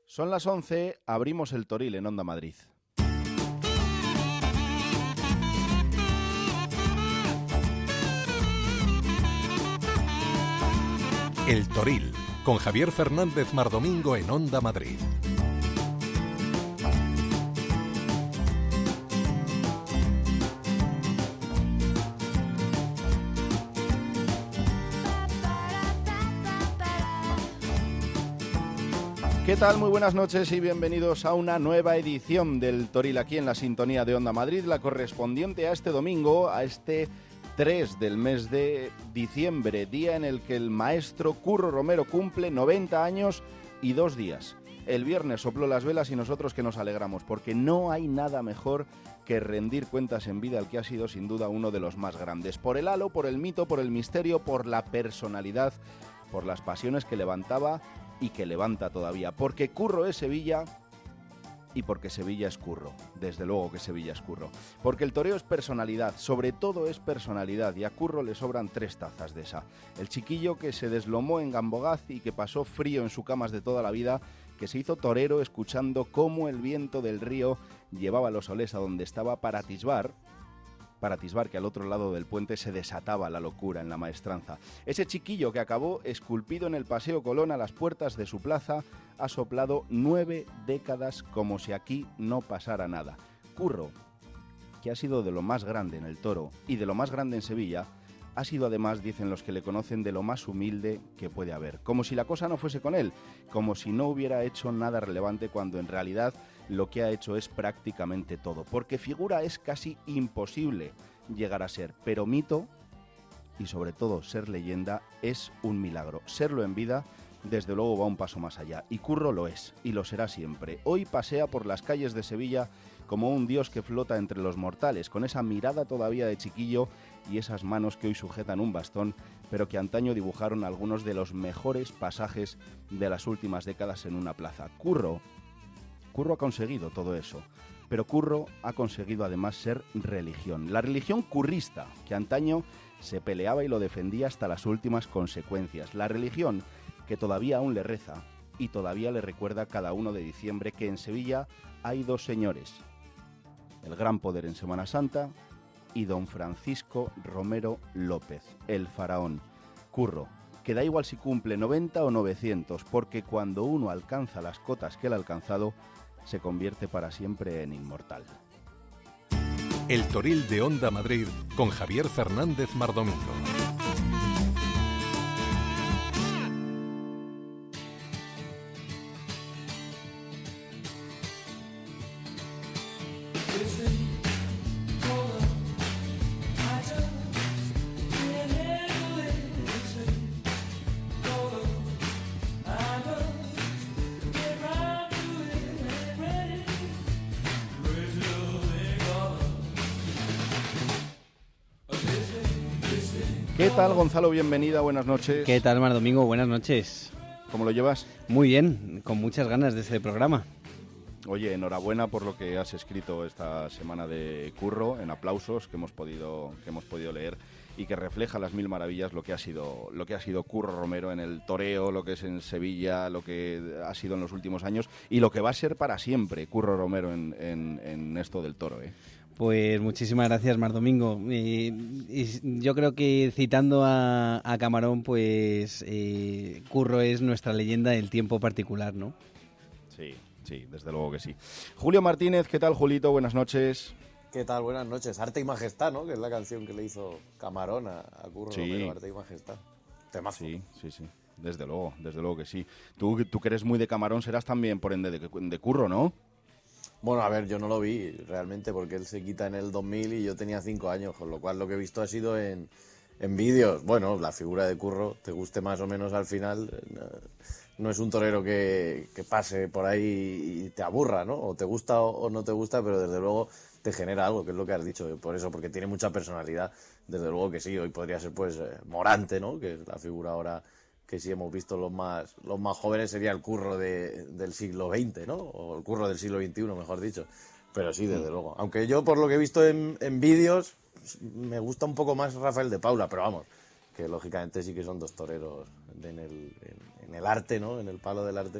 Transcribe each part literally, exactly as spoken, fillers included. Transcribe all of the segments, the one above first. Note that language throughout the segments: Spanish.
Son las once, abrimos el Toril en Onda Madrid. El Toril, con Javier Fernández Mardomingo en Onda Madrid. ¿Qué tal? Muy buenas noches y bienvenidos a una nueva edición del Toril aquí en la sintonía de Onda Madrid, la correspondiente a este domingo, a este tres del mes de diciembre, día en el que el maestro Curro Romero cumple noventa años y dos días. El viernes sopló las velas y nosotros que nos alegramos, porque no hay nada mejor que rendir cuentas en vida al que ha sido sin duda uno de los más grandes. Por el halo, por el mito, por el misterio, por la personalidad, por las pasiones que levantaba y que levanta todavía, porque Curro es Sevilla y porque Sevilla es Curro, desde luego que Sevilla es Curro, porque el toreo es personalidad, sobre todo es personalidad, y a Curro le sobran tres tazas de esa. El chiquillo que se deslomó en Gambogaz y que pasó frío en su camas de toda la vida, que se hizo torero escuchando cómo el viento del río llevaba los olés a donde estaba para atisbar, para atisbar que al otro lado del puente se desataba la locura en la maestranza. Ese chiquillo que acabó esculpido en el Paseo Colón a las puertas de su plaza ha soplado nueve décadas como si aquí no pasara nada. Curro, que ha sido de lo más grande en el toro y de lo más grande en Sevilla, ha sido además, dicen los que le conocen, de lo más humilde que puede haber. Como si la cosa no fuese con él, como si no hubiera hecho nada relevante cuando en realidad lo que ha hecho es prácticamente todo. Porque figura es casi imposible llegar a ser, pero mito y sobre todo ser leyenda es un milagro. Serlo en vida, desde luego, va un paso más allá. Y Curro lo es, y lo será siempre. Hoy pasea por las calles de Sevilla como un dios que flota entre los mortales, con esa mirada todavía de chiquillo y esas manos que hoy sujetan un bastón, pero que antaño dibujaron algunos de los mejores pasajes de las últimas décadas en una plaza. Curro, Curro ha conseguido todo eso, pero Curro ha conseguido además ser religión. La religión currista, que antaño se peleaba y lo defendía hasta las últimas consecuencias. La religión que todavía aún le reza y todavía le recuerda cada uno de diciembre que en Sevilla hay dos señores, el Gran Poder en Semana Santa y don Francisco Romero López, el faraón. Curro, que da igual si cumple noventa o novecientos, porque cuando uno alcanza las cotas que él ha alcanzado, se convierte para siempre en inmortal. El Toril de Onda Madrid con Javier Fernández Mardomingo. ¿Qué tal, Gonzalo? Bienvenida, buenas noches. ¿Qué tal, Mardomingo? Buenas noches. ¿Cómo lo llevas? Muy bien, con muchas ganas de este programa. Oye, enhorabuena por lo que has escrito esta semana de Curro, en aplausos que hemos podido, que hemos podido leer y que refleja las mil maravillas lo que ha sido, lo que ha sido Curro Romero en el toreo, lo que es en Sevilla, lo que ha sido en los últimos años y lo que va a ser para siempre Curro Romero en, en, en esto del toro, ¿eh? Pues muchísimas gracias, Mardomingo. Eh, y yo creo que citando a, a Camarón, pues eh, Curro es nuestra leyenda del tiempo particular, ¿no? Sí, sí, desde luego que sí. Julio Martínez, ¿qué tal, Julito? Buenas noches. ¿Qué tal? Buenas noches. Arte y Majestad, ¿no? Que es la canción que le hizo Camarón a, a Curro sí. Romero, Arte y Majestad. Temazo. Sí, sí, sí. Desde luego, desde luego que sí. Tú, tú que eres muy de Camarón serás también, por ende, de, de Curro, ¿no? Bueno, a ver, yo no lo vi realmente porque él se quita en el dos mil y yo tenía cinco años, con lo cual lo que he visto ha sido en, en vídeos. Bueno, la figura de Curro, te guste más o menos al final, no es un torero que, que pase por ahí y te aburra, ¿no? O te gusta o, o no te gusta, pero desde luego te genera algo, que es lo que has dicho. Por eso, porque tiene mucha personalidad, desde luego que sí. Hoy podría ser pues eh, Morante, ¿no? Que es la figura ahora que sí hemos visto los más los más jóvenes, sería el Curro de, del siglo veinte, ¿no? O el Curro del siglo veintiuno, mejor dicho. Pero sí, desde luego. Aunque yo, por lo que he visto en, en vídeos, me gusta un poco más Rafael de Paula, pero vamos, que lógicamente sí que son dos toreros en el, en, en el arte, ¿no? En el palo del arte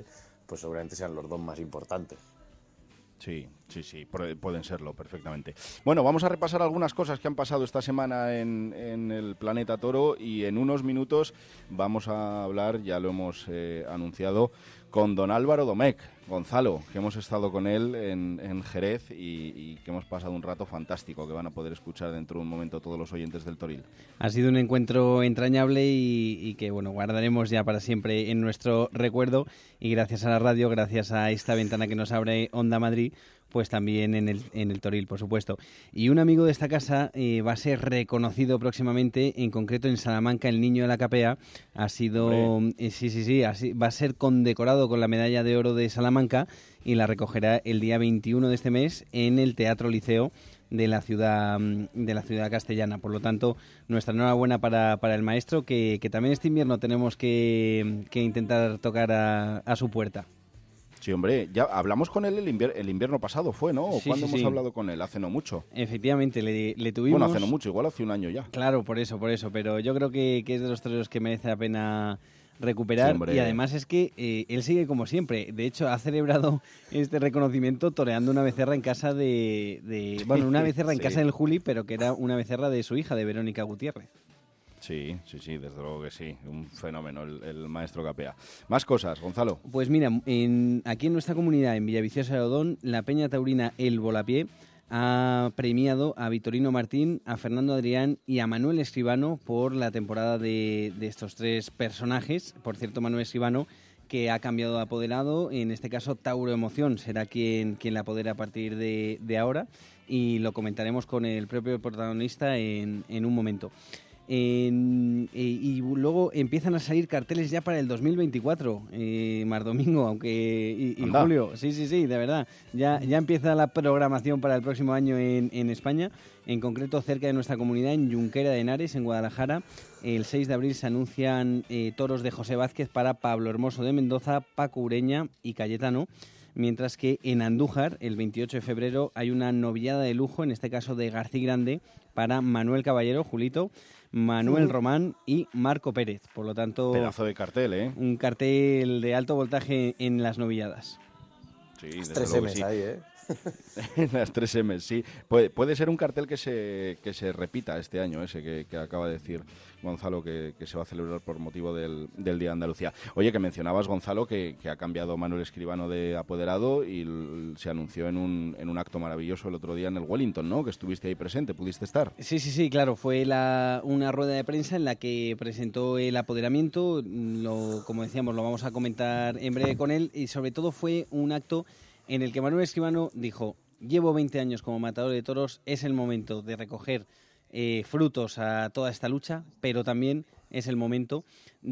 pues seguramente sean los dos más importantes. Sí, sí, sí, pueden serlo perfectamente. Bueno, vamos a repasar algunas cosas que han pasado esta semana en, en el Planeta Toro y en unos minutos vamos a hablar, ya lo hemos eh, anunciado, con don Álvaro Domecq, Gonzalo, que hemos estado con él en, en Jerez y, y que hemos pasado un rato fantástico que van a poder escuchar dentro de un momento todos los oyentes del Toril. Ha sido un encuentro entrañable y, y que bueno guardaremos ya para siempre en nuestro recuerdo, y gracias a la radio, gracias a esta ventana que nos abre Onda Madrid, pues también en el, en el Toril, por supuesto. Y un amigo de esta casa eh, va a ser reconocido próximamente, en concreto en Salamanca, el niño de la Capea. Ha sido, eh, sí, sí, sí, así, va a ser condecorado con la medalla de oro de Salamanca y la recogerá el día veintiuno de este mes en el Teatro Liceo de la ciudad de la ciudad castellana. Por lo tanto, nuestra enhorabuena para, para el maestro, que, que también este invierno tenemos que, que intentar tocar a, a su puerta. Sí, hombre, ya hablamos con él el, invier- el invierno pasado, ¿fue, no? ¿O sí, cuándo sí, hemos sí. hablado con él? Hace no mucho. Efectivamente, le, le tuvimos... Bueno, hace no mucho, igual hace un año ya. Claro, por eso, por eso, pero yo creo que, que es de los toreros que merece la pena recuperar, sí, y además es que eh, él sigue como siempre. De hecho, ha celebrado este reconocimiento toreando una becerra en casa de... de bueno, una becerra en sí. casa del Juli, pero que era una becerra de su hija, de Verónica Gutiérrez. Sí, sí, sí, desde luego que sí. Un fenómeno el, el maestro Capea. Más cosas, Gonzalo. Pues mira, en, aquí en nuestra comunidad, en Villaviciosa de Odón, la Peña Taurina El Volapié ha premiado a Vitorino Martín, a Fernando Adrián y a Manuel Escribano por la temporada de, de estos tres personajes. Por cierto, Manuel Escribano, que ha cambiado de apoderado, en este caso Tauro Emoción será quien, quien la apodera a partir de, de ahora, y lo comentaremos con el propio protagonista en, en un momento. En, eh, y luego empiezan a salir carteles ya para el dos mil veinticuatro, eh, Mar Domingo, aunque y, y Julio, sí, sí, sí, de verdad, ya, ya empieza la programación para el próximo año en, en España, en concreto cerca de nuestra comunidad, en Junquera de Henares, en Guadalajara. El seis de abril se anuncian eh, toros de José Vázquez para Pablo Hermoso de Mendoza, Paco Ureña y Cayetano. Mientras que en Andújar, el veintiocho de febrero, hay una novillada de lujo, en este caso de García Grande, para Manuel Caballero, Julito, Manuel Román y Marco Pérez. Por lo tanto, pedazo de cartel, ¿eh? Un cartel de alto voltaje en las novilladas. Sí, Las desde tres luego M's sí. ahí, ¿eh? Las tres M, sí. Puede, puede ser un cartel que se, que se repita este año, ese que, que acaba de decir Gonzalo, que, que se va a celebrar por motivo del, del Día de Andalucía. Oye, que mencionabas, Gonzalo, que, que ha cambiado Manuel Escribano de apoderado y l- se anunció en un, en un acto maravilloso el otro día en el Wellington, ¿no? Que estuviste ahí presente, ¿pudiste estar? Sí, sí, sí, claro. Fue la, una rueda de prensa en la que presentó el apoderamiento. Lo, como decíamos, lo vamos a comentar en breve con él. Y sobre todo fue un acto en el que Manuel Escribano dijo: llevo veinte años como matador de toros, es el momento de recoger eh, frutos a toda esta lucha, pero también es el momento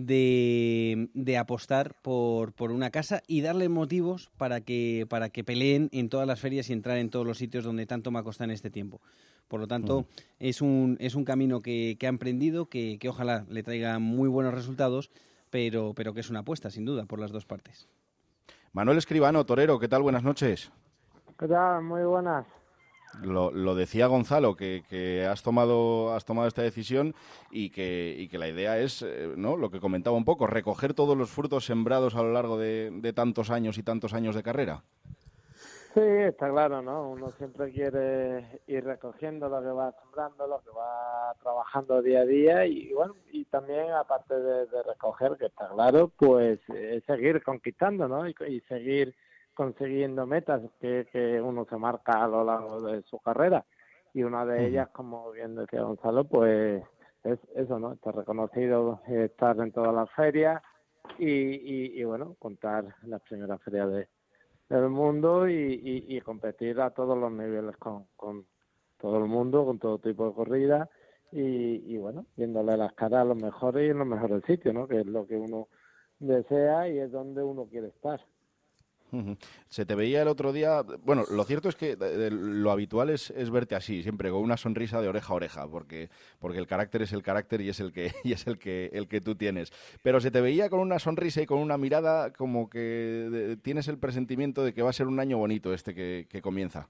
de, de apostar por, por una casa y darle motivos para que, para que peleen en todas las ferias y entrar en todos los sitios donde tanto me ha costado en este tiempo. Por lo tanto, uh-huh. es un es un camino que, que ha emprendido, que, que ojalá le traiga muy buenos resultados, pero, pero que es una apuesta, sin duda, por las dos partes. Manuel Escribano, torero, ¿qué tal? Buenas noches. ¿Qué tal? Muy buenas. Lo, lo decía Gonzalo, que, que has tomado has tomado esta decisión y que, y que la idea es, eh, ¿no?, lo que comentaba un poco, recoger todos los frutos sembrados a lo largo de, de tantos años y tantos años de carrera. Sí, está claro, ¿no? Uno siempre quiere ir recogiendo lo que va sembrando, lo que va trabajando día a día y, bueno, y también, aparte de, de recoger, que está claro, pues eh, seguir conquistando, ¿no? Y, y seguir consiguiendo metas que, que uno se marca a lo largo de su carrera. Y una de ellas, como bien decía Gonzalo, pues es eso, ¿no? Estar reconocido, estar en todas las ferias y, y, y bueno, contar las primeras ferias de del mundo y, y, y competir a todos los niveles con, con todo el mundo, con todo tipo de corridas y, y bueno, viéndole las caras a los mejores y en los mejores sitios, ¿no? Que es lo que uno desea y es donde uno quiere estar. Uh-huh. Se te veía el otro día, bueno, lo cierto es que lo habitual es, es verte así, siempre con una sonrisa de oreja a oreja, porque, porque el carácter es el carácter y es el que y es el que el que tú tienes. Pero se te veía con una sonrisa y con una mirada como que de, tienes el presentimiento de que va a ser un año bonito este que, que comienza.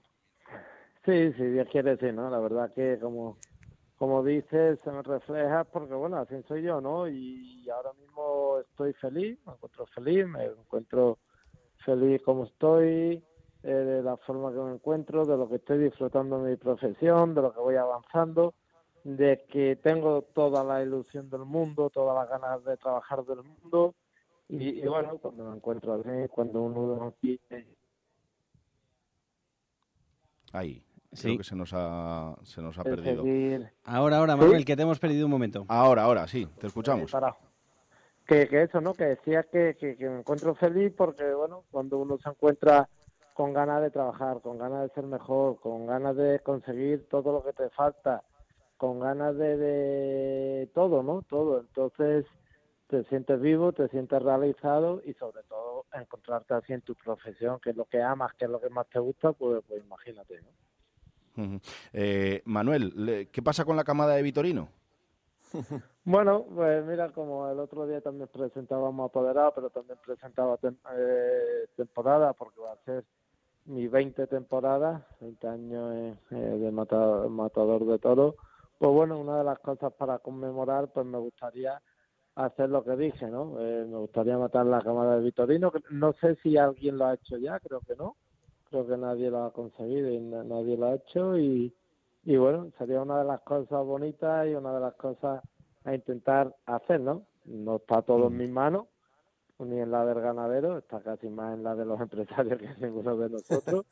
Sí, sí, Dios quiere, sí, ¿no? La verdad que como como dices, se me refleja porque, bueno, así soy yo, ¿no? Y ahora mismo estoy feliz, me encuentro feliz, me encuentro feliz como estoy, eh, de la forma que me encuentro, de lo que estoy disfrutando de mi profesión, de lo que voy avanzando, de que tengo toda la ilusión del mundo, todas las ganas de trabajar del mundo, y, y bueno, cuando me encuentro así, cuando uno tiene... Ahí, Sí. creo que se nos ha, se nos ha el perdido. seguir... Ahora, ahora, ¿Sí? Manuel, que te hemos perdido un momento. Ahora, ahora, sí, te Eh, escuchamos. parado. Que, que eso, ¿no? Que decía que, que, que me encuentro feliz porque, bueno, cuando uno se encuentra con ganas de trabajar, con ganas de ser mejor, con ganas de conseguir todo lo que te falta, con ganas de, de todo, ¿no? Todo. Entonces te sientes vivo, te sientes realizado y sobre todo encontrarte así en tu profesión, que es lo que amas, que es lo que más te gusta, pues, pues imagínate, ¿no? Uh-huh. Eh, Manuel, le- ¿qué pasa con la camada de Vitorino? Bueno, pues mira, como el otro día también presentábamos Apoderado, pero también presentaba tem- eh, temporada, porque va a ser mi veinte temporada, veinte años eh, de mata- matador de toros. Pues bueno, una de las cosas para conmemorar, pues me gustaría hacer lo que dije, ¿no? Eh, me gustaría matar la camada de Vitorino, que no sé si alguien lo ha hecho ya, creo que no, creo que nadie lo ha conseguido y na- nadie lo ha hecho y, y bueno, sería una de las cosas bonitas y una de las cosas a intentar hacer, ¿no? No está todo en mis manos, ni en la del ganadero, está casi más en la de los empresarios que ninguno de nosotros,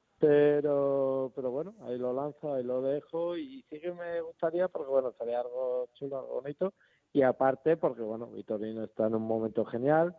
pero pero bueno, ahí lo lanzo, ahí lo dejo y sí que me gustaría porque bueno, sería algo chulo, algo bonito y aparte porque bueno, Vitorino está en un momento genial,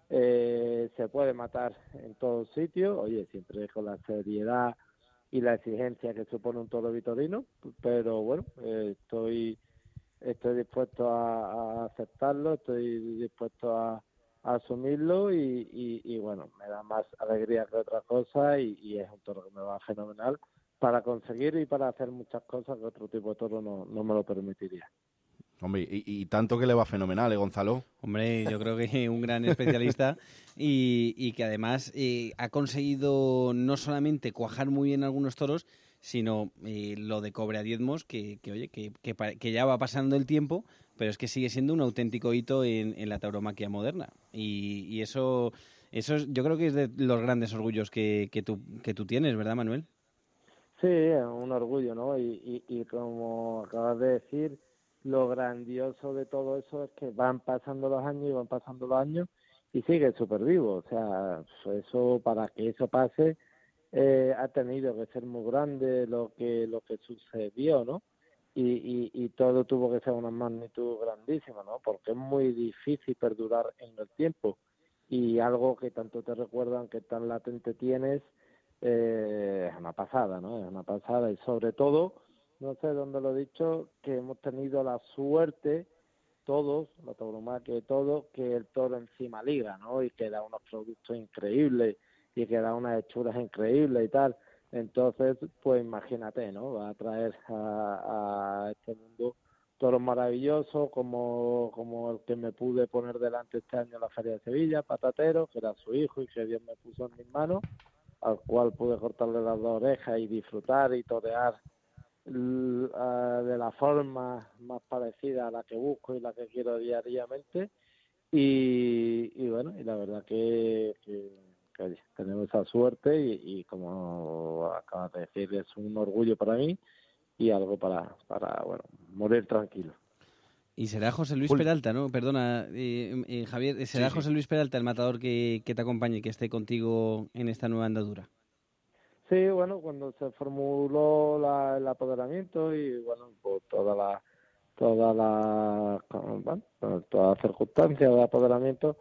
eh, se puede matar en todos sitios, oye, siempre con la seriedad y la exigencia que supone un toro vitorino, pero bueno, eh, estoy estoy dispuesto a, a aceptarlo, estoy dispuesto a, a asumirlo y, y, y bueno, me da más alegría que otra cosa y, y es un toro que me va fenomenal para conseguir y para hacer muchas cosas que otro tipo de toro no, no me lo permitiría. Hombre, y, y tanto que le va fenomenal, ¿eh, Gonzalo? Hombre, yo creo que un gran especialista y, y que además eh, ha conseguido no solamente cuajar muy bien algunos toros, sino eh, lo de cobre a diezmos, que, que oye, que, que, pa- que ya va pasando el tiempo, pero es que sigue siendo un auténtico hito en, en la tauromaquia moderna. Y, y eso, eso es- yo creo que es de los grandes orgullos que, que, tú, que tú tienes, ¿verdad, Manuel? Sí, es un orgullo, ¿no? Y, y, y como acabas de decir, lo grandioso de todo eso es que van pasando los años y van pasando los años y sigue súper vivo. O sea, eso para que eso pase eh, ha tenido que ser muy grande lo que lo que sucedió, ¿no? Y, y, y todo tuvo que ser una magnitud grandísima, ¿no? Porque es muy difícil perdurar en el tiempo y algo que tanto te recuerdan que tan latente tienes eh, es una pasada, ¿no? Es una pasada y sobre todo, no sé dónde lo he dicho, que hemos tenido la suerte todos, la tauromaquia y todo, que el toro encima liga, ¿no? Y que da unos productos increíbles y que da unas hechuras increíbles y tal. Entonces, pues imagínate, ¿no? Va a traer a, a este mundo toros maravillosos como, como el que me pude poner delante este año en la Feria de Sevilla, Patatero, que era su hijo y que Dios me puso en mis manos, al cual pude cortarle las dos orejas y disfrutar y torear l- ah, de la forma más parecida a la que busco y la que quiero diariamente y, y bueno, y la verdad que, que, que, oye, tenemos esa suerte y, y como acabas de decir, es un orgullo para mí y algo para, para bueno, morir tranquilo. Y será José Luis Jul- Peralta, ¿no? Perdona, eh, eh, Javier, será Sí, sí. José Luis Peralta el matador que, que te acompañe, que esté contigo en esta nueva andadura. Sí, bueno, cuando se formuló la, el apoderamiento y bueno, pues toda la toda la bueno, pues, todas las circunstancias de apoderamiento,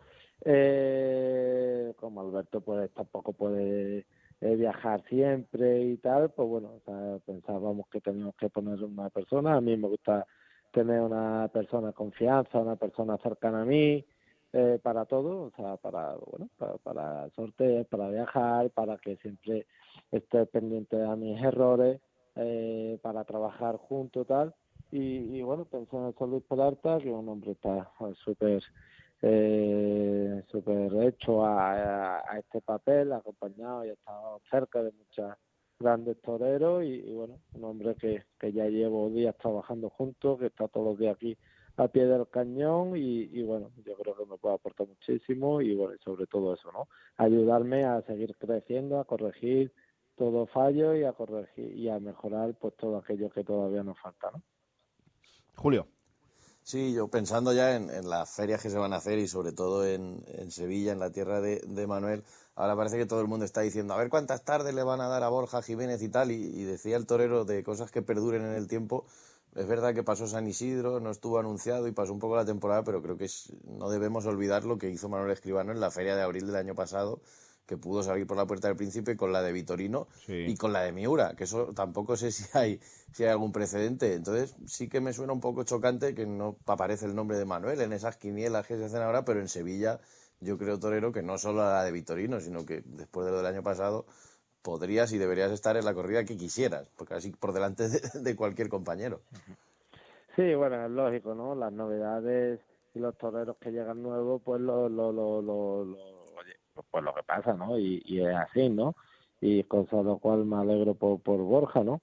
eh, como Alberto pues tampoco puede eh, viajar siempre y tal, pues bueno, o sea, pensábamos que teníamos que poner una persona. A mí me gusta tener una persona de confianza, una persona cercana a mí, eh, para todo, o sea, para bueno, para, para sorteos, para viajar, para que siempre esté pendiente de mis errores, eh, para trabajar juntos tal. Y, y bueno, pensé en José Luis Peralta, que un hombre está súper eh, súper hecho a, a, a este papel, acompañado y ha estado cerca de muchos grandes toreros y, y bueno, un hombre que, que ya llevo días trabajando juntos, que está todos los días aquí a pie del cañón y, y bueno, yo creo que me puede aportar muchísimo y bueno, sobre todo eso, ¿no? Ayudarme a seguir creciendo, a corregir todo fallo y a corregir y a mejorar pues todo aquello que todavía nos falta, ¿no? Julio. Sí, yo pensando ya en, en las ferias que se van a hacer y sobre todo en, en Sevilla, en la tierra de, de Manuel, ahora parece que todo el mundo está diciendo a ver cuántas tardes le van a dar a Borja Jiménez y tal, y, y decía el torero de cosas que perduren en el tiempo. Es verdad que pasó San Isidro, no estuvo anunciado y pasó un poco la temporada, pero creo que es, no debemos olvidar lo que hizo Manuel Escribano en la feria de abril del año pasado, que pudo salir por la Puerta del Príncipe con la de Vitorino sí. y con la de Miura, que eso tampoco sé si hay si hay algún precedente. Entonces sí que me suena un poco chocante que no aparece el nombre de Manuel en esas quinielas que se hacen ahora, pero en Sevilla yo creo, torero, que no solo la de Vitorino, sino que después de lo del año pasado podrías y deberías estar en la corrida que quisieras, porque así por delante de, de cualquier compañero. Sí, bueno, es lógico, ¿no? Las novedades y los toreros que llegan nuevos, pues lo, lo, lo, lo, lo oye, pues lo que pasa, ¿no? Y, y es así, ¿no? Y cosa lo cual me alegro por, por Borja, ¿no?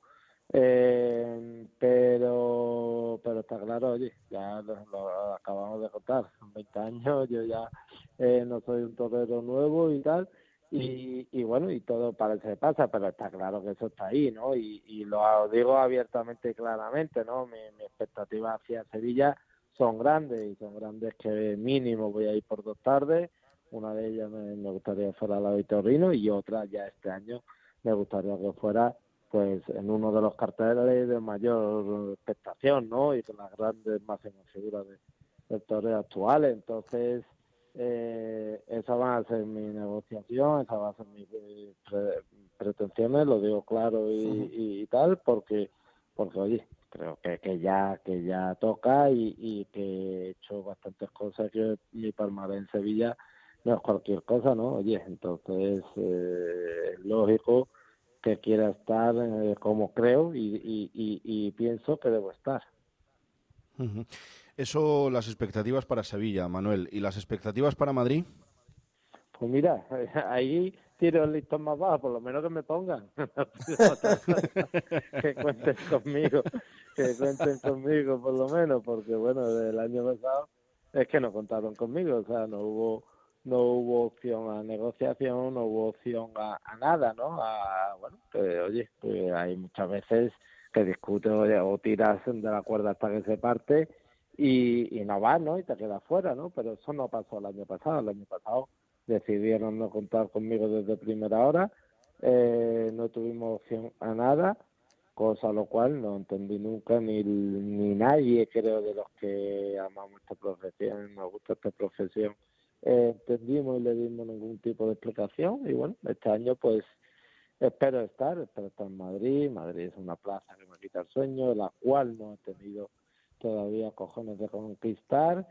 Eh, pero pero está claro, oye, ya lo, lo acabamos de contar, son veinte años, yo ya eh, no soy un torero nuevo y tal, y, y bueno, y todo parece que pasa, pero está claro que eso está ahí, ¿no? Y, y lo digo abiertamente y claramente, ¿no? Mi, mi expectativa hacia Sevilla son grandes, y son grandes que mínimo voy a ir por dos tardes, una de ellas me, me gustaría fuera la de Vitorino y otra ya este año me gustaría que fuera pues en uno de los carteles de mayor expectación, ¿no? Y con las grandes máximas figuras de, del torneo actuales. Entonces, eh, esa va a ser mi negociación, esa va a ser mis pre, pretensiones, lo digo claro y, uh-huh. y, y tal, porque, porque oye, creo que, que ya que ya toca y, y que he hecho bastantes cosas, que mi palmarés en Sevilla no es cualquier cosa, ¿no? Oye, entonces eh, es lógico que quiera estar eh, como creo y, y, y, y pienso que debo estar. Uh-huh. Eso, las expectativas para Sevilla, Manuel. ¿Y las expectativas para Madrid? Pues mira, ahí tiro el listón más bajo, por lo menos que me pongan. Que cuenten conmigo, que cuenten conmigo por lo menos, porque bueno, del año pasado es que no contaron conmigo, o sea, no hubo no hubo opción a negociación, no hubo opción a, a nada, ¿no? A, bueno, pues oye, pues hay muchas veces que discutes o tiras de la cuerda hasta que se parte y, y no vas, ¿no? Y te quedas fuera, ¿no? Pero eso no pasó el año pasado. El año pasado decidieron no contar conmigo desde primera hora, eh, no tuvimos opción a nada, cosa lo cual no entendí nunca ni, ni nadie, creo, de los que amamos esta profesión, nos gusta esta profesión, eh, entendimos y le dimos ningún tipo de explicación. Y bueno, este año pues espero estar, espero estar en Madrid. Madrid es una plaza que me quita el sueño, la cual no he tenido todavía cojones de conquistar,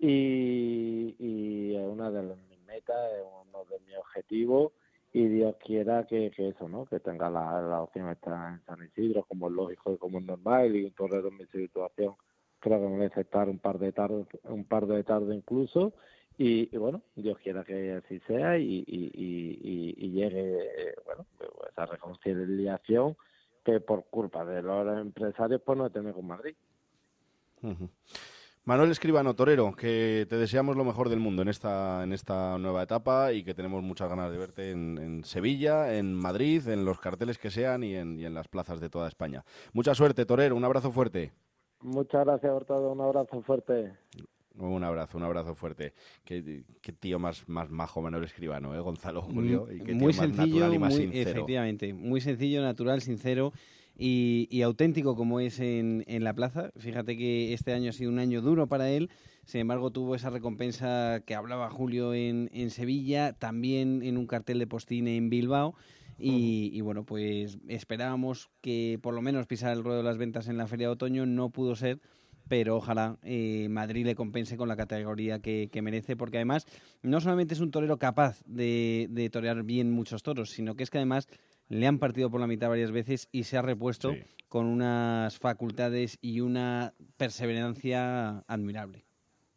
y, y es una de las, mis metas, es uno de mis objetivos, y Dios quiera que, que eso, ¿no? Que tenga la, la opción de estar en San Isidro, como es lógico y como es normal, y un torero en mi situación creo que merece estar un par de tardes, un par de tardes incluso. Y, y bueno, Dios quiera que así sea y, y, y, y llegue, bueno, esa reconciliación que por culpa de los empresarios pues no he tenido con Madrid. Uh-huh. Manuel Escribano, torero, que te deseamos lo mejor del mundo en esta en esta nueva etapa y que tenemos muchas ganas de verte en, en Sevilla, en Madrid, en los carteles que sean y en, y en las plazas de toda España. Mucha suerte, torero, un abrazo fuerte. Muchas gracias, Hurtado, un abrazo fuerte. Un abrazo, un abrazo fuerte. Qué, qué tío más, más majo, Manuel Escribano, ¿eh, Gonzalo, Julio? Y qué tío muy más sencillo, natural y más muy, sincero. Efectivamente, muy sencillo, natural, sincero y, y auténtico como es en, en la plaza. Fíjate que este año ha sido un año duro para él, sin embargo tuvo esa recompensa que hablaba Julio en, en Sevilla, también en un cartel de postín en Bilbao. Y, y bueno, pues esperábamos que por lo menos pisara el ruedo de las ventas en la Feria de Otoño, no pudo ser, pero ojalá eh, Madrid le compense con la categoría que, que merece, porque además no solamente es un torero capaz de, de torear bien muchos toros, sino que es que además le han partido por la mitad varias veces y se ha repuesto sí. con unas facultades y una perseverancia admirable.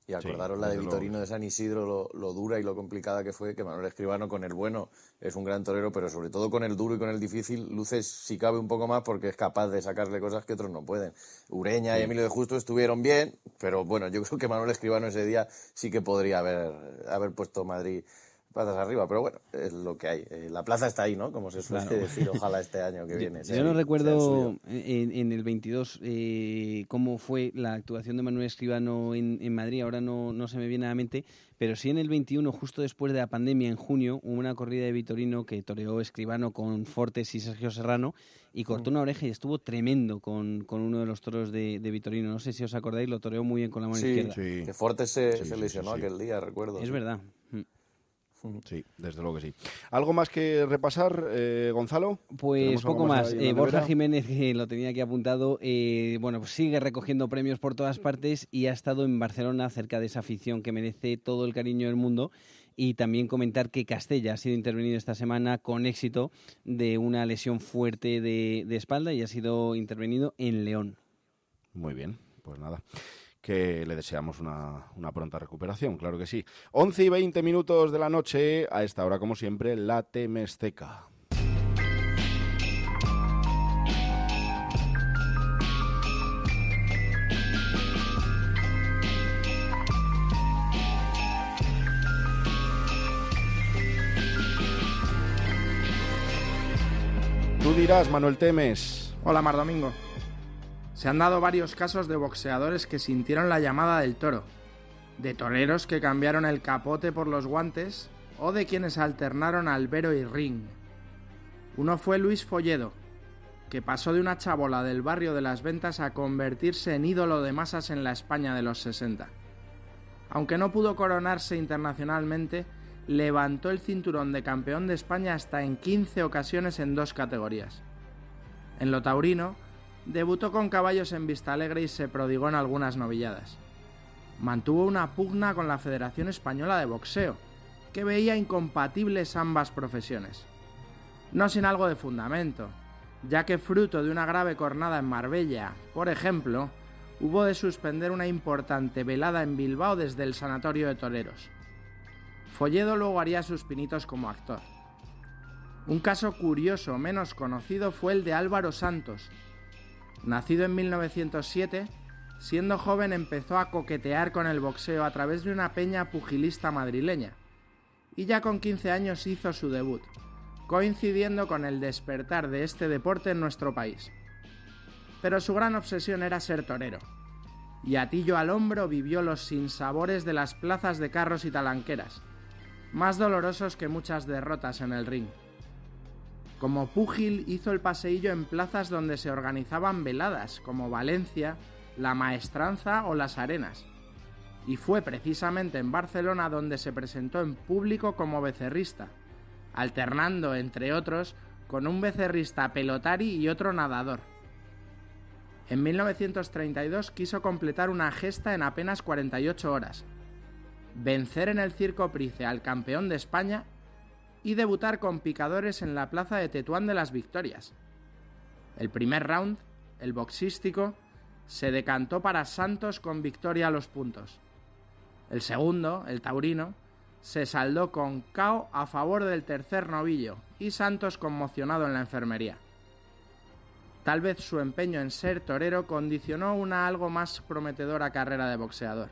Y acordaros Sí, la de desde Vitorino luego. de San Isidro, lo, lo dura y lo complicada que fue, que Manuel Escribano con el bueno es un gran torero, pero sobre todo con el duro y con el difícil luce si cabe un poco más porque es capaz de sacarle cosas que otros no pueden. Ureña Sí. y Emilio de Justo estuvieron bien, pero bueno, yo creo que Manuel Escribano ese día sí que podría haber, haber puesto Madrid patas arriba, pero bueno, es lo que hay. Eh, la plaza está ahí, ¿no? Como se suele Claro. decir, ojalá este año que viene. Yo, sea yo no el- sea el recuerdo suyo. en, en el veintidós eh, cómo fue la actuación de Manuel Escribano en, en Madrid, ahora no, no se me viene a la mente, pero sí en el veintiuno, justo después de la pandemia, en junio, hubo una corrida de Vitorino que toreó Escribano con Fortes y Sergio Serrano y cortó una oreja y estuvo tremendo con, con uno de los toros de, de Vitorino. No sé si os acordáis, lo toreó muy bien con la mano Sí, izquierda. Sí. que Fortes se, Sí, se sí, lesionó sí, sí. aquel día, recuerdo. Es sí. verdad. Mm. Sí, desde luego que sí. ¿Algo más que repasar, eh, Gonzalo? Pues ¿Tenemos algo poco más. ahí en Eh, la Borja nevera? Jiménez, que lo tenía aquí apuntado, eh, bueno, pues sigue recogiendo premios por todas partes y ha estado en Barcelona cerca de esa afición que merece todo el cariño del mundo. Y también comentar que Castella ha sido intervenido esta semana con éxito de una lesión fuerte de, de espalda y ha sido intervenido en León. Muy bien, pues nada. Que le deseamos una, una pronta recuperación, claro que sí. once y veinte minutos de la noche, a esta hora, como siempre, la Temesteca. Tú dirás, Manuel Temes. Hola, Mar Domingo. Se han dado varios casos de boxeadores que sintieron la llamada del toro, de toreros que cambiaron el capote por los guantes o de quienes alternaron albero y ring. Uno fue Luis Folledo, que pasó de una chabola del barrio de Las Ventas a convertirse en ídolo de masas en la España de los sesenta. Aunque no pudo coronarse internacionalmente, levantó el cinturón de campeón de España hasta en quince ocasiones en dos categorías. En lo taurino, debutó con caballos en Vistalegre y se prodigó en algunas novilladas. Mantuvo una pugna con la Federación Española de Boxeo, que veía incompatibles ambas profesiones. No sin algo de fundamento, ya que fruto de una grave cornada en Marbella, por ejemplo, hubo de suspender una importante velada en Bilbao desde el Sanatorio de Toreros. Folledo luego haría sus pinitos como actor. Un caso curioso menos conocido fue el de Álvaro Santos. Nacido en mil novecientos siete, siendo joven empezó a coquetear con el boxeo a través de una peña pugilista madrileña, y ya con quince años hizo su debut, coincidiendo con el despertar de este deporte en nuestro país. Pero su gran obsesión era ser torero, y atillo al hombro vivió los sinsabores de las plazas de carros y talanqueras, más dolorosos que muchas derrotas en el ring. Como púgil hizo el paseillo en plazas donde se organizaban veladas, como Valencia, La Maestranza o Las Arenas, y fue precisamente en Barcelona donde se presentó en público como becerrista, alternando, entre otros, con un becerrista pelotari y otro nadador. En mil novecientos treinta y dos quiso completar una gesta en apenas cuarenta y ocho horas, vencer en el Circo Price al campeón de España y debutar con picadores en la plaza de Tetuán de las Victorias. El primer round, el boxístico, se decantó para Santos con victoria a los puntos. El segundo, el taurino, se saldó con K O a favor del tercer novillo y Santos conmocionado en la enfermería. Tal vez su empeño en ser torero condicionó una algo más prometedora carrera de boxeador.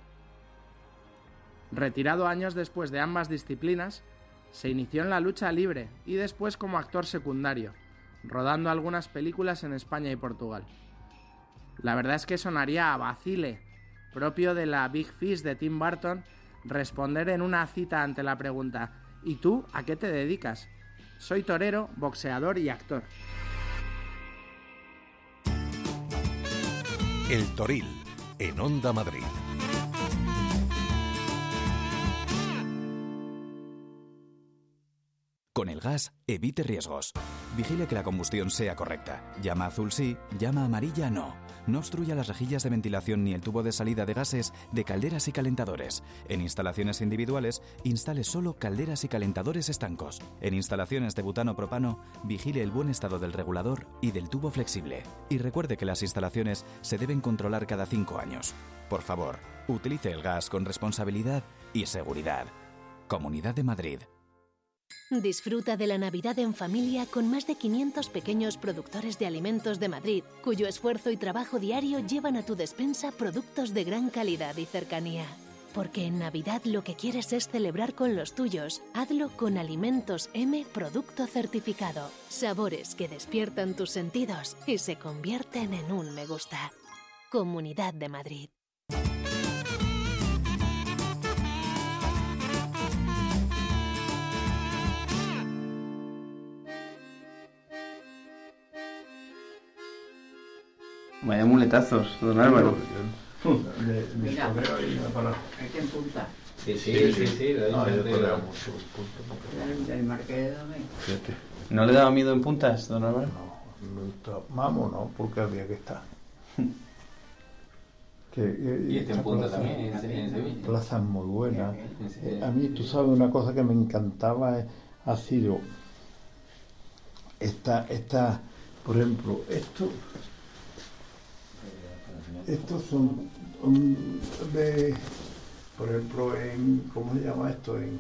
Retirado años después de ambas disciplinas, se inició en la lucha libre y después como actor secundario, rodando algunas películas en España y Portugal. La verdad es que sonaría a vacile, propio de la Big Fish de Tim Burton, responder en una cita ante la pregunta ¿y tú a qué te dedicas? Soy torero, boxeador y actor. El Toril, en Onda Madrid. Con el gas, evite riesgos. Vigile que la combustión sea correcta. Llama azul sí, llama amarilla no. No obstruya las rejillas de ventilación ni el tubo de salida de gases de calderas y calentadores. En instalaciones individuales, instale solo calderas y calentadores estancos. En instalaciones de butano-propano, vigile el buen estado del regulador y del tubo flexible. Y recuerde que las instalaciones se deben controlar cada cinco años. Por favor, utilice el gas con responsabilidad y seguridad. Comunidad de Madrid. Disfruta de la Navidad en familia con más de quinientos pequeños productores de alimentos de Madrid, cuyo esfuerzo y trabajo diario llevan a tu despensa productos de gran calidad y cercanía. Porque en Navidad lo que quieres es celebrar con los tuyos. Hazlo con Alimentos M Producto Certificado. Sabores que despiertan tus sentidos y se convierten en un me gusta. Comunidad de Madrid. Vaya muletazos, don Álvaro. De, de Mira, hay que empuntar. Sí, sí, sí, sí. sí no, yo te da mucho punto. El marqués de Domingo. ¿No le daba miedo en puntas, don Álvaro? No, me gusta. Vamos, no, porque había que estar. Que, y este en punta plaza, también, en Sevilla. Plazas muy buenas. Eh, a mí, tú sabes, una cosa que me encantaba eh, ha sido esta, esta, por ejemplo, esto. Estos son um, de, por ejemplo, en, ¿cómo se llama esto? En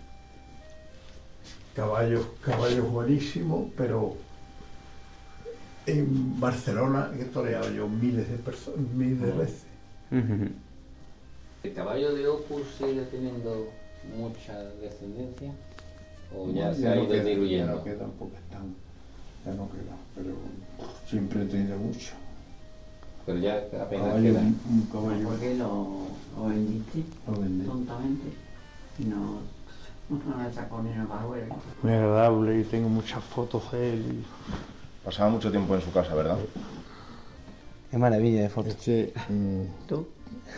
caballos, caballos buenísimos, pero en Barcelona he toreado yo miles de personas, miles de veces. Uh-huh. ¿El caballo de Opus sigue teniendo mucha descendencia? ¿O ya no, se ya ha ido no diluyendo? Ya no quedan porque están, ya no quedan, pero siempre he tenido mucho. Pero ya apenas caballo, queda. Un, un caballo. ¿Por qué lo, lo vendiste? Lo vendí. Tontamente. Y no, no me sacó ni una barruera. Muy agradable y tengo muchas fotos de él. Y... Pasaba mucho tiempo en su casa, ¿verdad? Qué maravilla de fotos. Este, mmm... ¿Tú?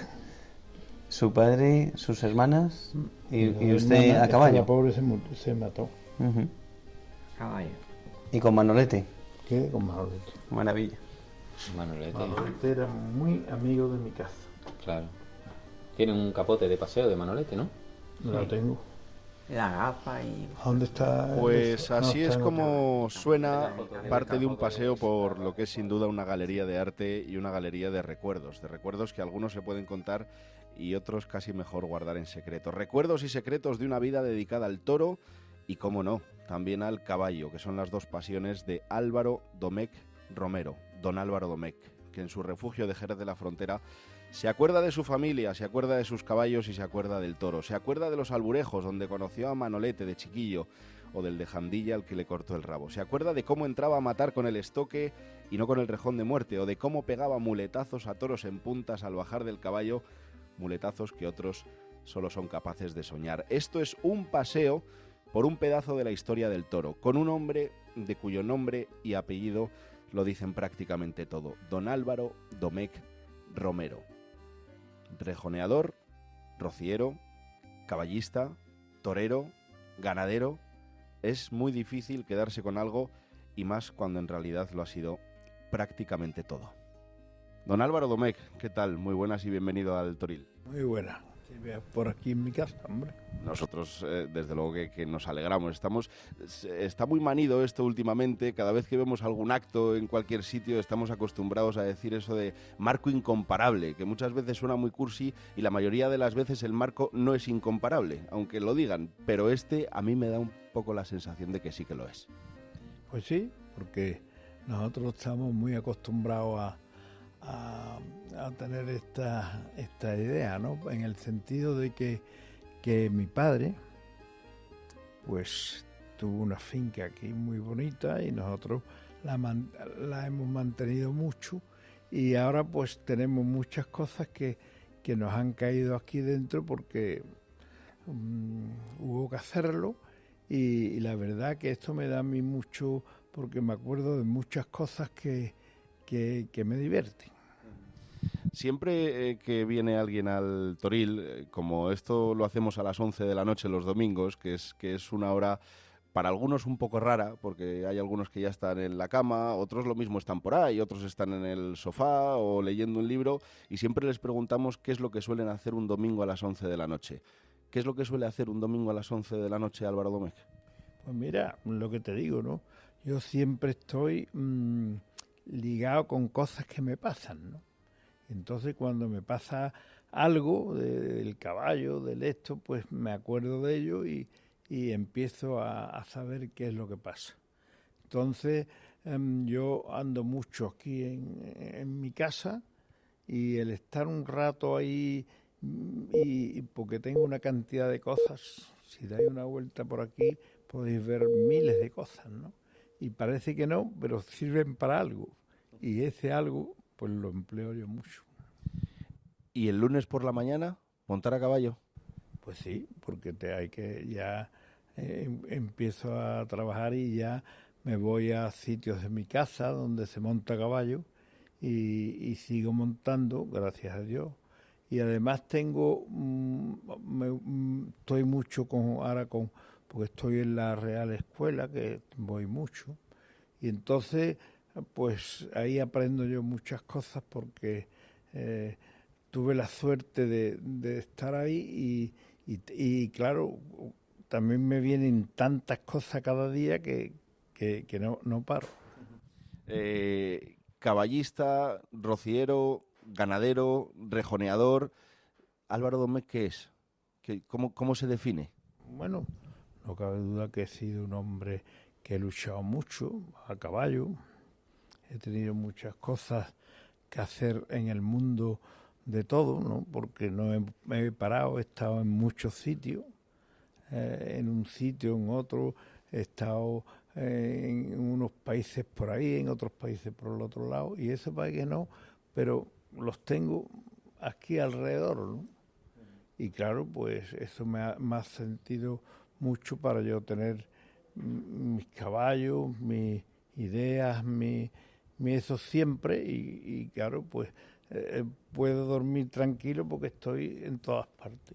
Su padre, sus hermanas y, y usted hermana, a caballo. La pobre se, se mató. Uh-huh. Caballo. ¿Y con Manolete? ¿Qué? Con Manolete. Maravilla. Manolete. Manolete era muy amigo de mi casa. Claro. Tiene un capote de paseo de Manolete, ¿no? No lo tengo. La gafa y... ¿Dónde está? Pues no, así es está como suena parte de un paseo por lo que es sin duda una galería de arte y una galería de recuerdos. De recuerdos que algunos se pueden contar y otros casi mejor guardar en secreto. Recuerdos y secretos de una vida dedicada al toro y, cómo no, también al caballo, que son las dos pasiones de Álvaro Domecq Romero. Don Álvaro Domecq, que en su refugio de Jerez de la Frontera se acuerda de su familia, se acuerda de sus caballos y se acuerda del toro. Se acuerda de los alburejos, donde conoció a Manolete de chiquillo, o del de Jandilla al que le cortó el rabo. Se acuerda de cómo entraba a matar con el estoque y no con el rejón de muerte, o de cómo pegaba muletazos a toros en puntas al bajar del caballo, muletazos que otros solo son capaces de soñar. Esto es un paseo por un pedazo de la historia del toro, con un hombre de cuyo nombre y apellido lo dicen prácticamente todo. Don Álvaro Domecq Romero. Rejoneador, rociero, caballista, torero, ganadero. Es muy difícil quedarse con algo y más cuando en realidad lo ha sido prácticamente todo. Don Álvaro Domecq, ¿qué tal? Muy buenas y bienvenido al Toril. Muy buena. Por aquí en mi casa, hombre. Nosotros, eh, desde luego que, que nos alegramos. Estamos, está muy manido esto últimamente. Cada vez que vemos algún acto en cualquier sitio estamos acostumbrados a decir eso de marco incomparable, que muchas veces suena muy cursi y la mayoría de las veces el marco no es incomparable, aunque lo digan. Pero este a mí me da un poco la sensación de que sí que lo es. Pues sí, porque nosotros estamos muy acostumbrados a A, a tener esta, esta idea, ¿no? En el sentido de que, que mi padre pues tuvo una finca aquí muy bonita y nosotros la, man, la hemos mantenido mucho y ahora pues tenemos muchas cosas que, que nos han caído aquí dentro porque um, hubo que hacerlo y, y la verdad que esto me da a mí mucho porque me acuerdo de muchas cosas que Que, que me divierten. Siempre eh, que viene alguien al Toril, eh, como esto lo hacemos a las once de la noche los domingos, que es, que es una hora para algunos un poco rara, porque hay algunos que ya están en la cama, otros lo mismo están por ahí, otros están en el sofá o leyendo un libro, y siempre les preguntamos qué es lo que suelen hacer un domingo a las once de la noche. ¿Qué es lo que suele hacer un domingo a las once de la noche Álvaro Domecq? Pues mira, lo que te digo, ¿no? Yo siempre estoy mmm, ligado con cosas que me pasan, ¿no? Entonces cuando me pasa algo de, del caballo, del esto, pues me acuerdo de ello y, y empiezo a, a saber qué es lo que pasa. Entonces um, yo ando mucho aquí en, en mi casa y el estar un rato ahí, y, y porque tengo una cantidad de cosas, si dais una vuelta por aquí podéis ver miles de cosas, ¿no? Y parece que no, pero sirven para algo. Y ese algo, pues lo empleo yo mucho. ¿Y el lunes por la mañana, montar a caballo? Pues sí, porque te hay que ya eh, empiezo a trabajar y ya me voy a sitios de mi casa donde se monta a caballo y, y sigo montando, gracias a Dios. Y además tengo, mmm, me, mmm, estoy mucho con ahora con, porque estoy en la Real Escuela, que voy mucho, y entonces pues ahí aprendo yo muchas cosas porque eh, tuve la suerte de, de estar ahí y, y, y claro, también me vienen tantas cosas cada día que, que, que no, no paro. Eh, caballista, rociero, ganadero, rejoneador. Álvaro Domecq, ¿qué es? ¿Qué, cómo, ¿Cómo se define? Bueno, no cabe duda que he sido un hombre que he luchado mucho a caballo. He tenido muchas cosas que hacer en el mundo de todo, ¿no? Porque no he, me he parado, he estado en muchos sitios, eh, en un sitio, en otro, he estado eh, en unos países por ahí, en otros países por el otro lado, y eso para que no, pero los tengo aquí alrededor, ¿no? Y claro, pues eso me ha, me ha sentido mucho para yo tener mis caballos, mis ideas, mi, mi eso siempre, y, y claro, pues eh, puedo dormir tranquilo porque estoy en todas partes.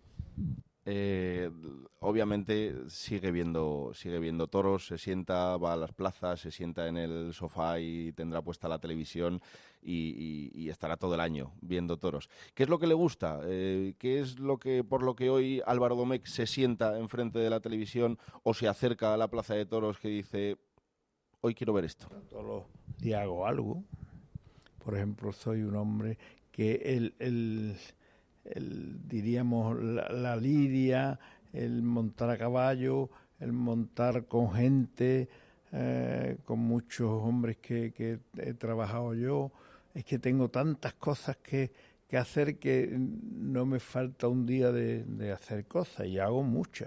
Eh, obviamente sigue viendo sigue viendo toros, se sienta, va a las plazas, se sienta en el sofá y tendrá puesta la televisión y, y, y estará todo el año viendo toros. ¿Qué es lo que le gusta? Eh, ¿Qué es lo que por lo que hoy Álvaro Domecq se sienta enfrente de la televisión o se acerca a la plaza de toros que dice, hoy quiero ver esto? Todos los días hago algo. Por ejemplo, soy un hombre que el... el El, diríamos la, la lidia, el montar a caballo, el montar con gente, eh, con muchos hombres que, que he trabajado yo. Es que tengo tantas cosas que, que hacer que no me falta un día de, de hacer cosas, y hago muchas.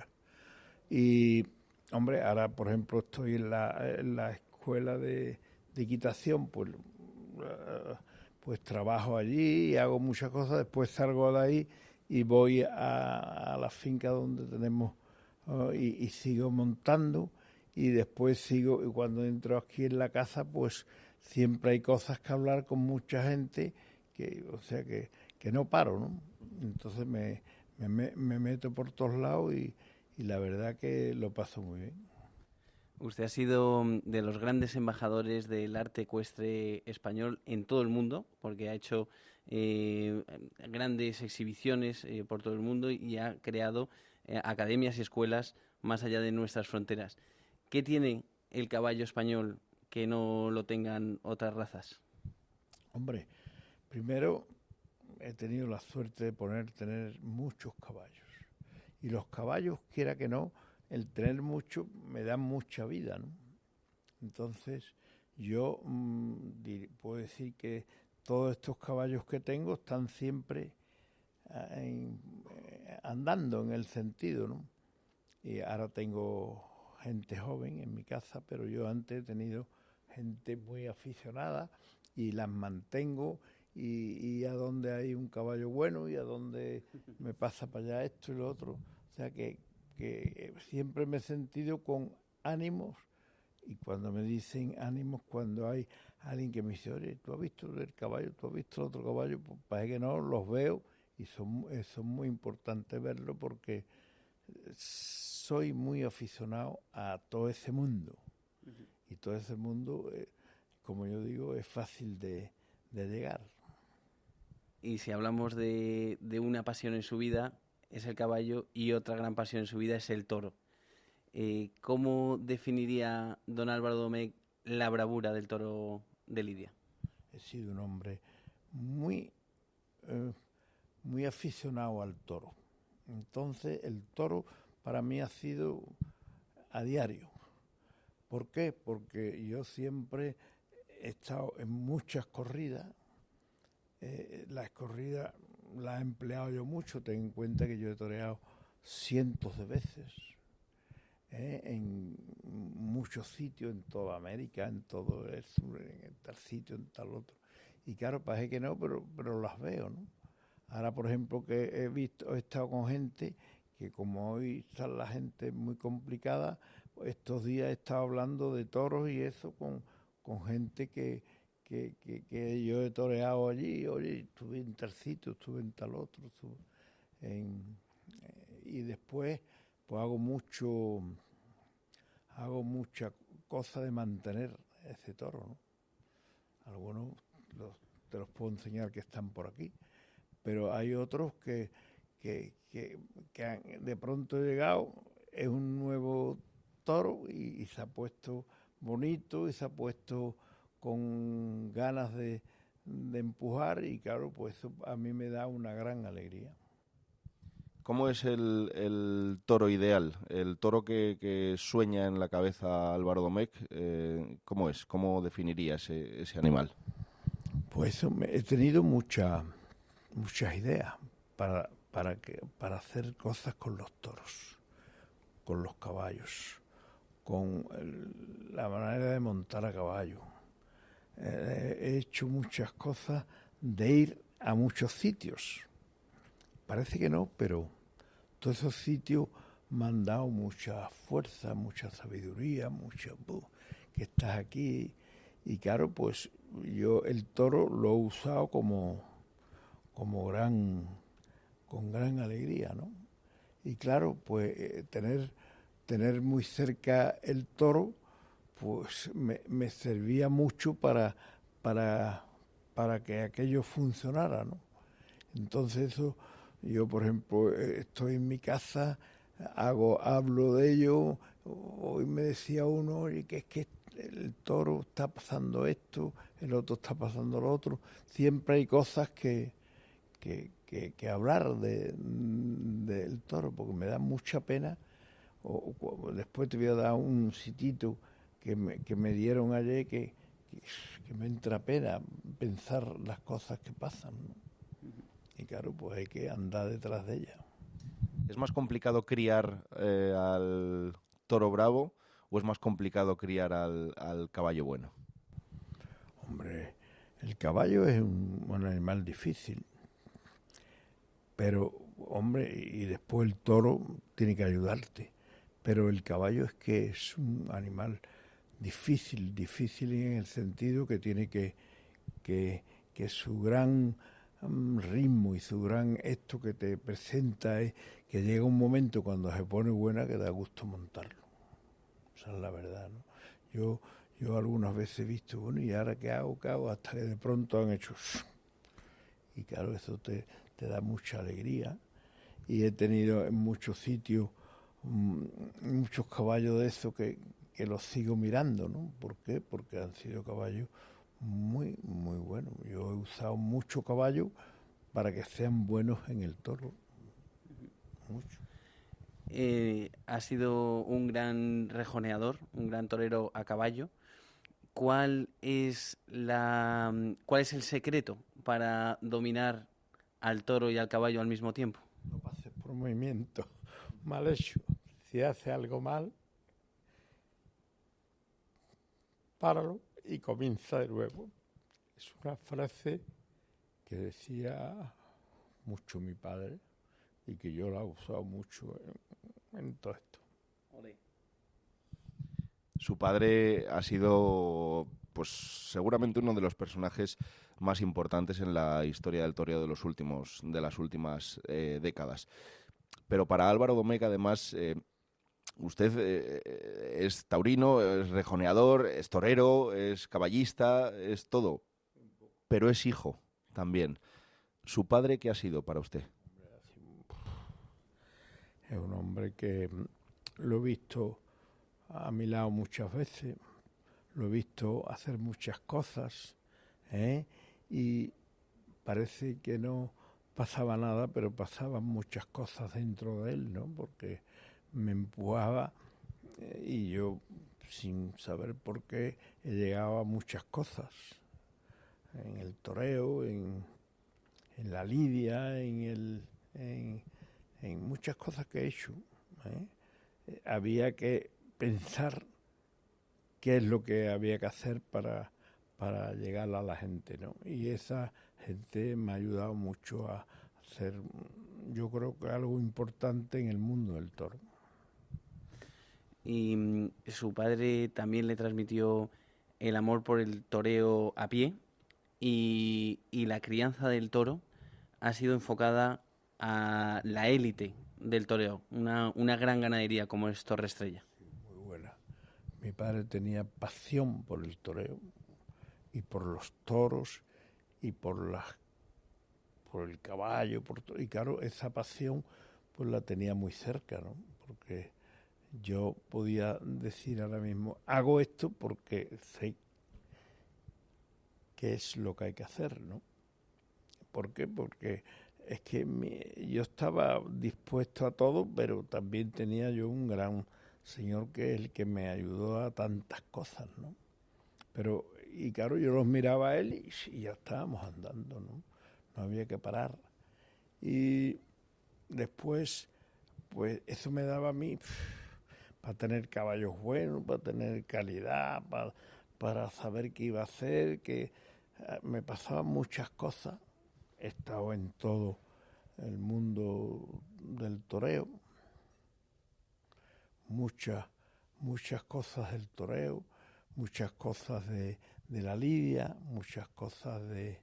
Y, hombre, ahora, por ejemplo, estoy en la, en la escuela de, de equitación, pues... Uh, pues trabajo allí y hago muchas cosas, después salgo de ahí y voy a, a la finca donde tenemos uh, y, y sigo montando, y después sigo, y cuando entro aquí en la casa pues siempre hay cosas que hablar con mucha gente, que o sea que, que no paro, ¿no? Entonces me, me, me meto por todos lados y, y la verdad que lo paso muy bien. Usted ha sido de los grandes embajadores del arte ecuestre español en todo el mundo, porque ha hecho eh, grandes exhibiciones eh, por todo el mundo y ha creado eh, academias y escuelas más allá de nuestras fronteras. ¿Qué tiene el caballo español que no lo tengan otras razas? Hombre, primero he tenido la suerte de poder tener muchos caballos. Y los caballos, quiera que no, el tener mucho me da mucha vida, ¿no? Entonces yo mmm, dir, puedo decir que todos estos caballos que tengo están siempre eh, en, eh, andando en el sentido, ¿no? Y ahora tengo gente joven en mi casa, pero yo antes he tenido gente muy aficionada y las mantengo, y, y a donde hay un caballo bueno y a donde me pasa para allá esto y lo otro. O sea que que siempre me he sentido con ánimos, y cuando me dicen ánimos, cuando hay alguien que me dice, oye, ¿tú has visto el caballo? ¿Tú has visto el otro caballo? Pues parece que no, los veo, y son, son muy importantes verlo porque soy muy aficionado a todo ese mundo. Uh-huh. Y todo ese mundo, eh, como yo digo, es fácil de, de llegar. Y si hablamos de, de una pasión en su vida, es el caballo, y otra gran pasión en su vida es el toro. Eh, ¿Cómo definiría don Álvaro Domecq la bravura del toro de Lidia? He sido un hombre muy, eh, muy aficionado al toro. Entonces el toro para mí ha sido a diario. ¿Por qué? Porque yo siempre he estado en muchas corridas. Eh, las corridas las he empleado yo mucho. Ten en cuenta que yo he toreado cientos de veces. Eh, en muchos sitios, en toda América, en todo el sur, en tal sitio, en tal otro. Y claro, parece que no, pero, pero las veo, ¿no? Ahora, por ejemplo, que he visto, he estado con gente que, como hoy está la gente muy complicada, pues estos días he estado hablando de toros y eso con, con gente que, que, que, que yo he toreado allí. Oye, estuve en tal sitio, estuve en tal otro, estuve en, eh, y después pues hago mucho, hago mucha cosa de mantener ese toro, ¿no? Algunos los, te los puedo enseñar que están por aquí, pero hay otros que, que, que, que han, de pronto he llegado, es un nuevo toro y, y se ha puesto bonito y se ha puesto con ganas de, de empujar, y claro, pues eso a mí me da una gran alegría. ¿Cómo es el, el toro ideal? El toro que, que sueña en la cabeza Álvaro Domecq, eh, ¿cómo es? ¿Cómo definiría ese, ese animal? Pues he tenido mucha, muchas ideas para, para, que, para hacer cosas con los toros, con los caballos, con el, la manera de montar a caballo. Eh, he hecho muchas cosas de ir a muchos sitios. Parece que no, pero todos esos sitios me han dado mucha fuerza, mucha sabiduría, mucha... Uh, que estás aquí. Y claro, pues yo el toro lo he usado como, como gran, con gran alegría, ¿no? Y claro, pues eh, tener, tener muy cerca el toro, pues me, me servía mucho para, para, para que aquello funcionara, ¿no? Entonces eso... Yo, por ejemplo, estoy en mi casa, hago, hablo de ello. Hoy me decía uno, oye, que es que el toro está pasando esto, el otro está pasando lo otro. Siempre hay cosas que, que, que, que hablar de, de, del toro, porque me da mucha pena. O, o, después te voy a dar un sitito que me, que me dieron ayer que, que, que me entra pena pensar las cosas que pasan, ¿no? Y claro, pues hay que andar detrás de ella. ¿Es más complicado criar eh, al toro bravo o es más complicado criar al, al caballo bueno? Hombre, el caballo es un, un animal difícil. Pero, hombre, y después el toro tiene que ayudarte. Pero el caballo es que es un animal difícil, difícil en el sentido que tiene que, que, que su gran... ritmo y su gran esto que te presenta es que llega un momento cuando se pone buena que da gusto montarlo. Esa es la verdad, ¿no? Yo, yo algunas veces he visto, bueno, ¿y ahora qué hago? ¿Qué hago? Hasta que de pronto han hecho... Y claro, eso te, te da mucha alegría. Y he tenido en muchos sitios mmm, muchos caballos de esos que, que los sigo mirando, ¿no? ¿Por qué? Porque han sido caballos muy, muy bueno. Yo he usado mucho caballo para que sean buenos en el toro. Mucho. Eh, ha sido un gran rejoneador, un gran torero a caballo. ¿Cuál es la, cuál es el secreto para dominar al toro y al caballo al mismo tiempo? No pases por movimiento mal hecho. Si hace algo mal, páralo y comienza de nuevo. Es una frase que decía mucho mi padre y que yo la he usado mucho en, en todo esto. Olé. Su padre ha sido, pues, seguramente uno de los personajes más importantes en la historia del toreo de los últimos, de las últimas eh, décadas. Pero para Álvaro Domecq, además, eh, Usted eh, es taurino, es rejoneador, es torero, es caballista, es todo, pero es hijo también. ¿Su padre qué ha sido para usted? Es un hombre que lo he visto a mi lado muchas veces, lo he visto hacer muchas cosas, ¿eh? Y parece que no pasaba nada, pero pasaban muchas cosas dentro de él, ¿no? Porque me empujaba eh, y yo, sin saber por qué, he llegado a muchas cosas. En el toreo, en, en la lidia, en, el, en, en muchas cosas que he hecho, ¿eh? Eh, había que pensar qué es lo que había que hacer para, para llegar a la gente, ¿no? Y esa gente me ha ayudado mucho a hacer, yo creo que algo importante en el mundo del toro. Y mm, su padre también le transmitió el amor por el toreo a pie y, y la crianza del toro ha sido enfocada a la élite del toreo, una, una gran ganadería como es Torre Estrella. Muy buena. Mi padre tenía pasión por el toreo y por los toros y por las por el caballo, por todo. Y claro, esa pasión pues la tenía muy cerca, ¿no? Porque yo podía decir ahora mismo, hago esto porque sé qué es lo que hay que hacer, ¿no? ¿Por qué? Porque es que mi, yo estaba dispuesto a todo, pero también tenía yo un gran señor que es el que me ayudó a tantas cosas, ¿no? Pero, y claro, yo los miraba a él y, y ya estábamos andando, ¿no? No había que parar. Y después, pues eso me daba a mí para tener caballos buenos, para tener calidad, para, para saber qué iba a hacer, que uh, me pasaban muchas cosas. He estado en todo el mundo del toreo, muchas, muchas cosas del toreo, muchas cosas de, de la lidia, muchas cosas de,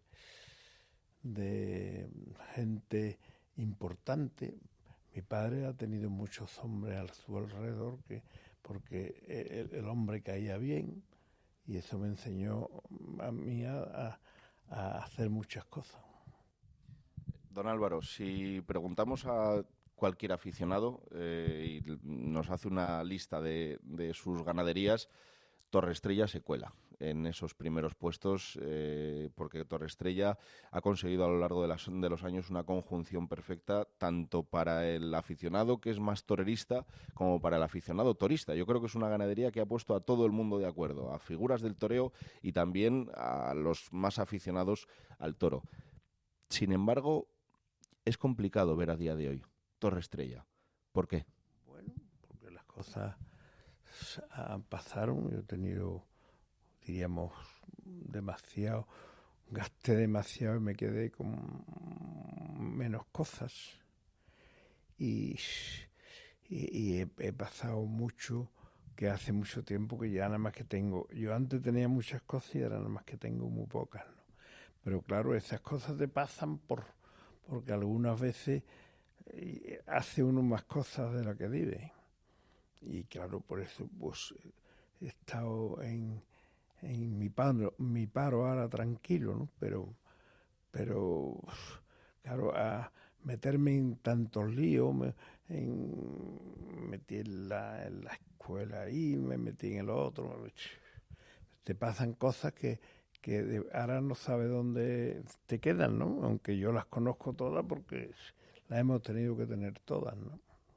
de gente importante. Mi padre ha tenido muchos hombres a su alrededor que, porque el, el hombre caía bien y eso me enseñó a mí a, a, a hacer muchas cosas. Don Álvaro, si preguntamos a cualquier aficionado eh, y nos hace una lista de, de sus ganaderías, Torre Estrella se cuela en esos primeros puestos eh, porque Torre Estrella ha conseguido a lo largo de, las, de los años una conjunción perfecta tanto para el aficionado que es más torerista como para el aficionado torista. Yo creo que es una ganadería que ha puesto a todo el mundo de acuerdo, a figuras del toreo y también a los más aficionados al toro. Sin embargo, es complicado ver a día de hoy Torre Estrella. ¿Por qué? Bueno, porque las cosas pasaron. Yo he tenido, diríamos, demasiado, gasté demasiado y me quedé con menos cosas. Y, y, y he, he pasado mucho, que hace mucho tiempo que ya nada más que tengo. Yo antes tenía muchas cosas y ahora nada más que tengo muy pocas, ¿no? Pero claro, esas cosas te pasan por porque algunas veces eh, hace uno más cosas de lo que vive. Y claro, por eso pues he estado en, en mi paro, mi paro ahora tranquilo, ¿no? Pero, pero claro, a meterme en tantos líos, me en, metí en la, en la escuela ahí, me metí en el otro, me, te pasan cosas que que de, ahora no sabe dónde te quedan, ¿no? Aunque yo las conozco todas porque las hemos tenido que tener todas, ¿no?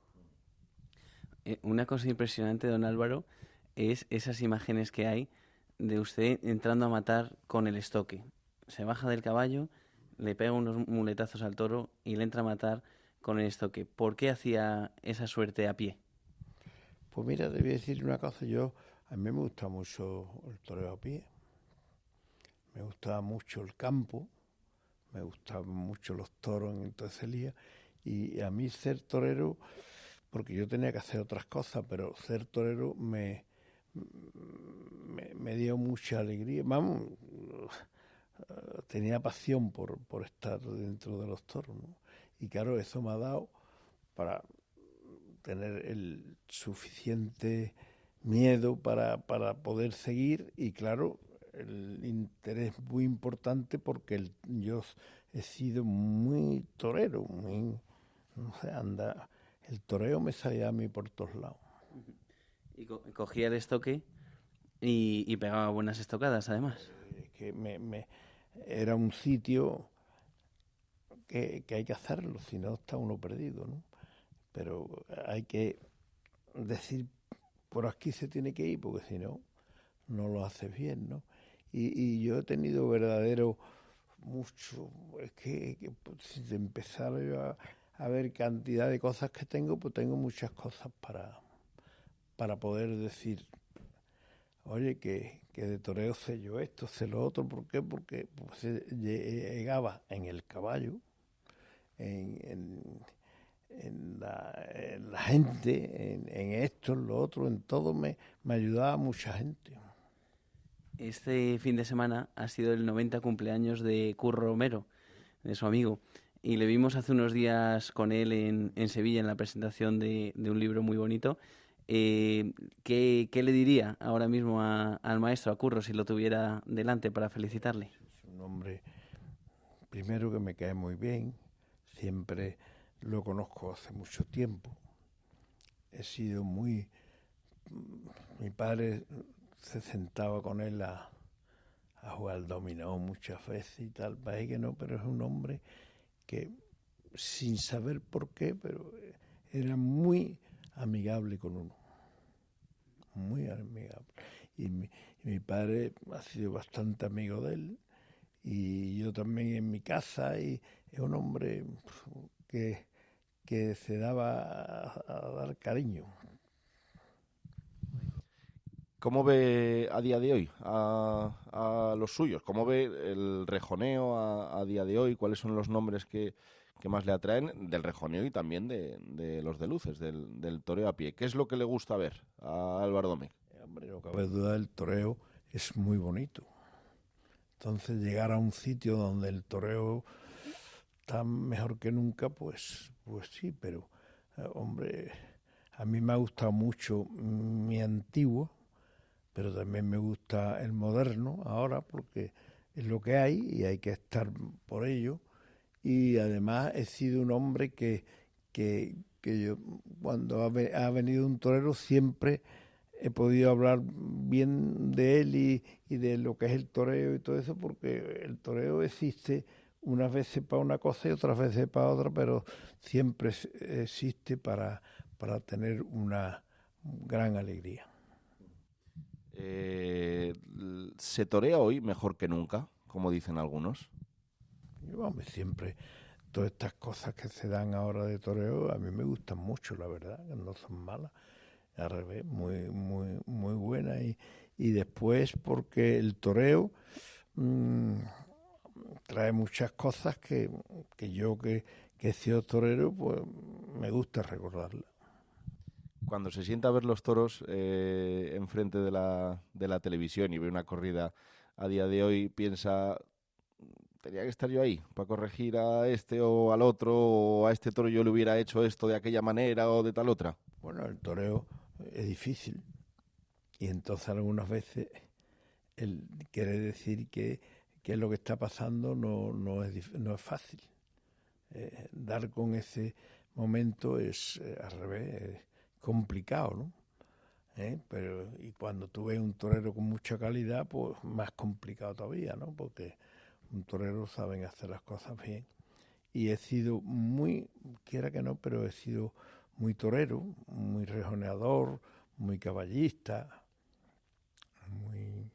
Eh, una cosa impresionante, don Álvaro, es esas imágenes que hay de usted entrando a matar con el estoque. Se baja del caballo, le pega unos muletazos al toro y le entra a matar con el estoque. ¿Por qué hacía esa suerte a pie? Pues mira, te voy a decir una cosa. Yo, a mí me gusta mucho el toreo a pie. Me gustaba mucho el campo, me gustaban mucho los toros en Torcelía y a mí ser torero, porque yo tenía que hacer otras cosas, pero ser torero me, me, me dio mucha alegría. Vamos, tenía pasión por, por estar dentro de los toros, ¿no? Y claro, eso me ha dado para tener el suficiente miedo para, para poder seguir y claro, el interés muy importante porque el, yo he sido muy torero, muy, no sé, anda, el toreo me salía a mí por todos lados. Y co- cogía el estoque y, y pegaba buenas estocadas, además. Eh, que me, me, era un sitio que, que hay que hacerlo, si no está uno perdido, ¿no? Pero hay que decir, por aquí se tiene que ir, porque si no, no lo haces bien, ¿no? Y, y yo he tenido verdadero, mucho, es que, que pues, si empezar yo a, a ver cantidad de cosas que tengo, pues tengo muchas cosas para, para poder decir, oye, que, que de toreo sé yo esto, sé lo otro. ¿Por qué? Porque pues, llegaba en el caballo, en, en, en, la, en la gente, en, en esto, en lo otro, en todo, me, me ayudaba mucha gente. Este fin de semana ha sido el noventa cumpleaños de Curro Romero, de su amigo, y le vimos hace unos días con él en, en Sevilla en la presentación de, de un libro muy bonito. Eh, ¿qué, ¿Qué le diría ahora mismo a, al maestro, a Curro, si lo tuviera delante para felicitarle? Es un hombre, primero, que me cae muy bien, siempre lo conozco hace mucho tiempo, he sido muy... Mi padre se sentaba con él a, a jugar al dominó muchas veces y tal, parece que no, pero es un hombre que, sin saber por qué, pero era muy amigable con uno, muy amigable. Y mi, y mi padre ha sido bastante amigo de él, y yo también en mi casa, y es un hombre que, que se daba a, a dar cariño. ¿Cómo ve a día de hoy a, a los suyos? ¿Cómo ve el rejoneo a, a día de hoy? ¿Cuáles son los nombres que, que más le atraen del rejoneo y también de, de los de luces, del, del toreo a pie? ¿Qué es lo que le gusta ver a Álvaro Domecq? Hombre, no cabe duda, el toreo es muy bonito. Entonces, llegar a un sitio donde el toreo está mejor que nunca, pues, pues sí, pero, eh, hombre, a mí me ha gustado mucho mi antiguo, pero también me gusta el moderno ahora, porque es lo que hay y hay que estar por ello. Y además he sido un hombre que, que, que yo, cuando ha, ha venido un torero, siempre he podido hablar bien de él y, y de lo que es el toreo y todo eso, porque el toreo existe unas veces para una cosa y otras veces para otra, pero siempre existe para, para tener una gran alegría. Eh, ¿Se torea hoy mejor que nunca, como dicen algunos? Yo, hombre, siempre, todas estas cosas que se dan ahora de toreo, a mí me gustan mucho, la verdad, que no son malas. Al revés, muy, muy, muy buena. Y, y después, porque el toreo mmm, trae muchas cosas que, que yo, que, que he sido torero, pues me gusta recordarlas. Cuando se sienta a ver los toros eh, enfrente de la, de la televisión y ve una corrida a día de hoy, piensa, tenía que estar yo ahí para corregir a este o al otro, o a este toro yo le hubiera hecho esto de aquella manera o de tal otra. Bueno, el toreo es difícil y entonces algunas veces él quiere decir que, que lo que está pasando no, no, es, no es fácil. Eh, dar con ese momento es, eh, al revés, es complicado, ¿no? ¿Eh? Pero, y cuando tú ves un torero con mucha calidad, pues más complicado todavía, ¿no? Porque un torero saben hacer las cosas bien. Y he sido muy, quiera que no, pero he sido muy torero, muy rejoneador, muy caballista, muy,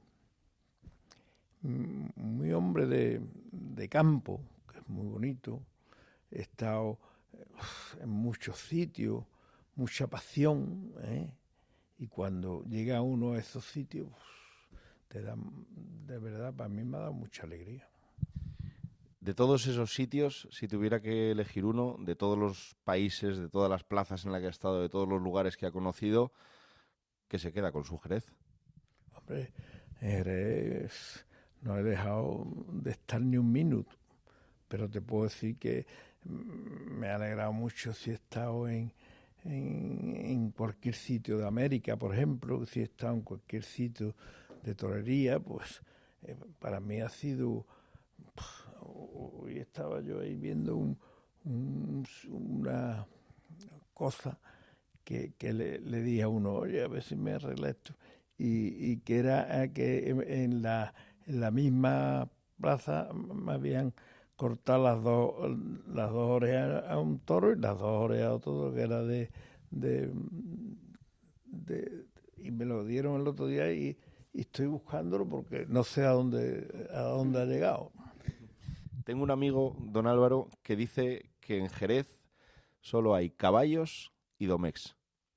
muy hombre de, de campo, que es muy bonito. He estado en muchos sitios, mucha pasión, ¿eh? Y cuando llega uno a esos sitios, te da, de verdad, para mí me ha dado mucha alegría. De todos esos sitios, si tuviera que elegir uno, de todos los países, de todas las plazas en las que ha estado, de todos los lugares que ha conocido, ¿qué se queda con su Jerez? Hombre, Jerez no he dejado de estar ni un minuto, pero te puedo decir que me ha alegrado mucho si he estado en, en, en cualquier sitio de América, por ejemplo, si he estado en cualquier sitio de torería, pues eh, para mí ha sido... Hoy estaba yo ahí viendo un, un, una cosa que, que le, le dije a uno, oye, a ver si me arregla esto, y, y que era que en la, en la misma plaza me habían cortado las dos las dos orejas a un toro y las dos orejas a otro toro, que era de, de, de y me lo dieron el otro día y, y estoy buscándolo porque no sé a dónde a dónde ha llegado. Tengo un amigo, don Álvaro, que dice que en Jerez solo hay caballos y domecs.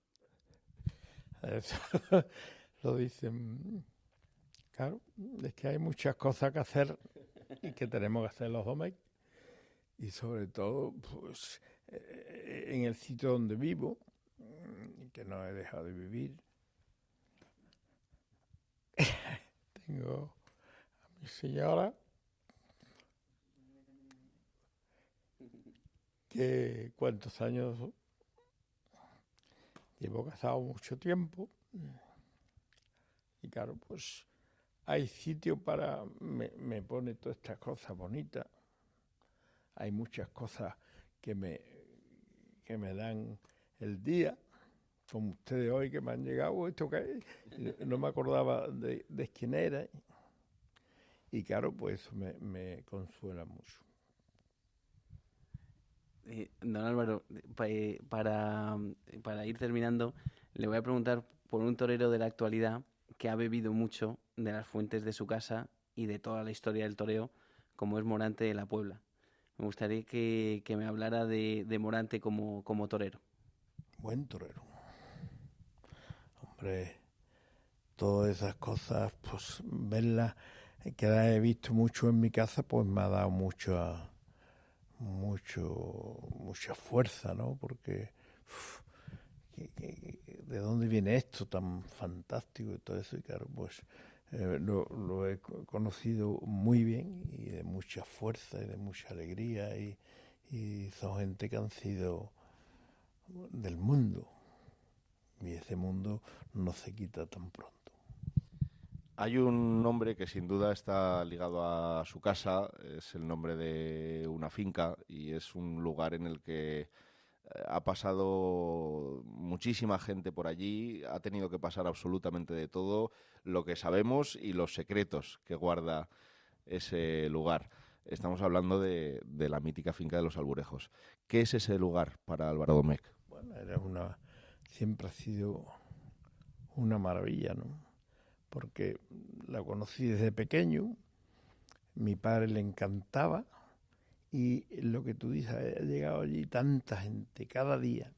Eso lo dicen. Claro, es que hay muchas cosas que hacer y que tenemos que hacer los domecs. Y sobre todo, pues, eh, en el sitio donde vivo, que no he dejado de vivir, tengo a mi señora, que cuántos años llevo casado, mucho tiempo, y claro, pues hay sitio para, me, me pone todas estas cosas bonitas, hay muchas cosas que me, que me dan el día, como ustedes hoy que me han llegado, esto que no me acordaba de, de quién era, y claro, pues eso me, me consuela mucho. Eh, don Álvaro, pa, eh, para, para ir terminando, le voy a preguntar por un torero de la actualidad que ha bebido mucho de las fuentes de su casa y de toda la historia del toreo, como es Morante de la Puebla. Me gustaría que, que me hablara de, de Morante como, como torero. Buen torero. Hombre, todas esas cosas, pues verlas, que las he visto mucho en mi casa, pues me ha dado mucho a... mucho mucha fuerza, ¿no? Porque uf, que, que, ¿de dónde viene esto tan fantástico y todo eso? Y claro, pues eh, lo, lo he conocido muy bien y de mucha fuerza y de mucha alegría y, y son gente que han sido del mundo y ese mundo no se quita tan pronto. Hay un nombre que sin duda está ligado a su casa, es el nombre de una finca y es un lugar en el que ha pasado muchísima gente por allí, ha tenido que pasar absolutamente de todo, lo que sabemos y los secretos que guarda ese lugar. Estamos hablando de, de la mítica finca de los Alburejos. ¿Qué es ese lugar para Álvaro Domecq? Bueno, era una, siempre ha sido una maravilla, ¿no? Porque la conocí desde pequeño, mi padre le encantaba y lo que tú dices, ha llegado allí tanta gente cada día,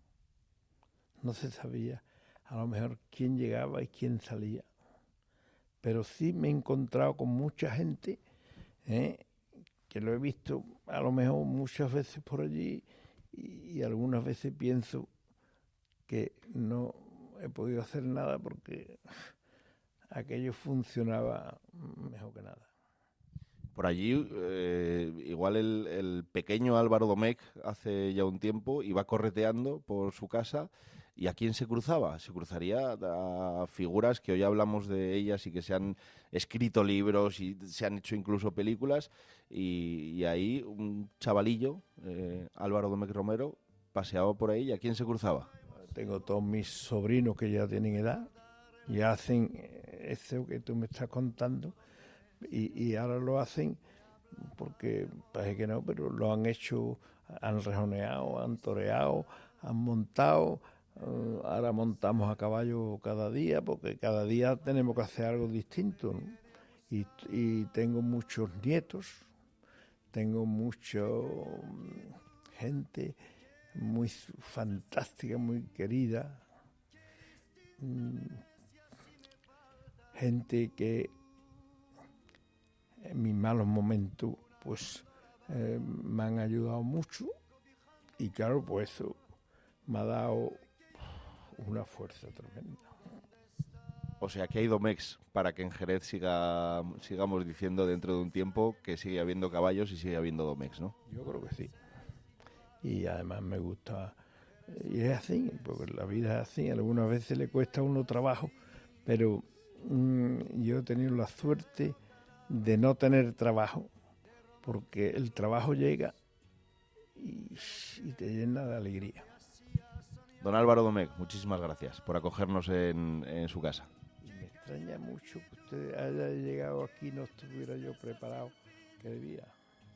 no se sabía a lo mejor quién llegaba y quién salía, pero sí me he encontrado con mucha gente, ¿eh? Que lo he visto a lo mejor muchas veces por allí y, y algunas veces pienso que no he podido hacer nada porque aquello funcionaba mejor que nada. Por allí, eh, igual el, el pequeño Álvaro Domecq hace ya un tiempo iba correteando por su casa y ¿a quién se cruzaba? Se cruzaría a figuras que hoy hablamos de ellas y que se han escrito libros y se han hecho incluso películas y, y ahí un chavalillo, eh, Álvaro Domecq Romero, paseaba por ahí y ¿a quién se cruzaba? Tengo todos mis sobrinos que ya tienen edad y hacen eso que tú me estás contando y, y ahora lo hacen porque parece que no, pero lo han hecho, han rejoneado, han toreado, han montado, uh, ahora montamos a caballo cada día porque cada día tenemos que hacer algo distinto, ¿no? y, y tengo muchos nietos, tengo mucha gente muy fantástica, muy querida, gente que en mis malos momentos pues eh, me han ayudado mucho y claro, pues eso me ha dado una fuerza tremenda. O sea que hay Domecq para que en Jerez siga, sigamos diciendo dentro de un tiempo que sigue habiendo caballos y sigue habiendo Domecq, ¿no? Yo creo que sí. Y además me gusta Y es así, porque la vida es así. Algunas veces le cuesta a uno trabajo, pero mmm, yo he tenido la suerte de no tener trabajo, porque el trabajo llega y, y te llena de alegría. Don Álvaro Domecq, muchísimas gracias por acogernos en, en su casa. Y me extraña mucho que usted haya llegado aquí y no estuviera yo preparado, que debía.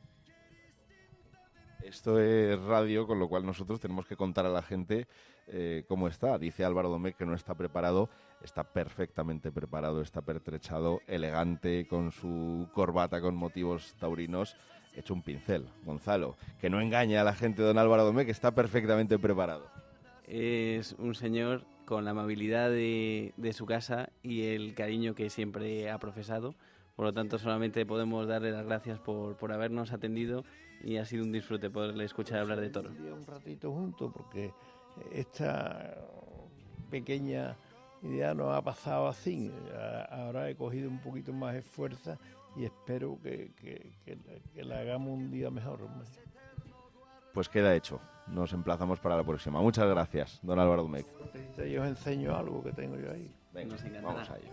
Esto es radio, con lo cual nosotros tenemos que contar a la gente eh, cómo está. Dice Álvaro Domecq que no está preparado, está perfectamente preparado, está pertrechado, elegante, con su corbata con motivos taurinos, hecho un pincel. Gonzalo, que no engañe a la gente, don Álvaro Domecq, está perfectamente preparado. Es un señor con la amabilidad de, de su casa y el cariño que siempre ha profesado. Por lo tanto, solamente podemos darle las gracias por, por habernos atendido y ha sido un disfrute poderle escuchar hablar de toros. Un ratito juntos, porque esta pequeña idea nos ha pasado así. Ahora he cogido un poquito más de fuerza y espero que, que, que, que la hagamos un día mejor. Pues queda hecho. Nos emplazamos para la próxima. Muchas gracias, don Álvaro Domecq. Yo os enseño algo que tengo yo ahí. Venga, vamos a ello.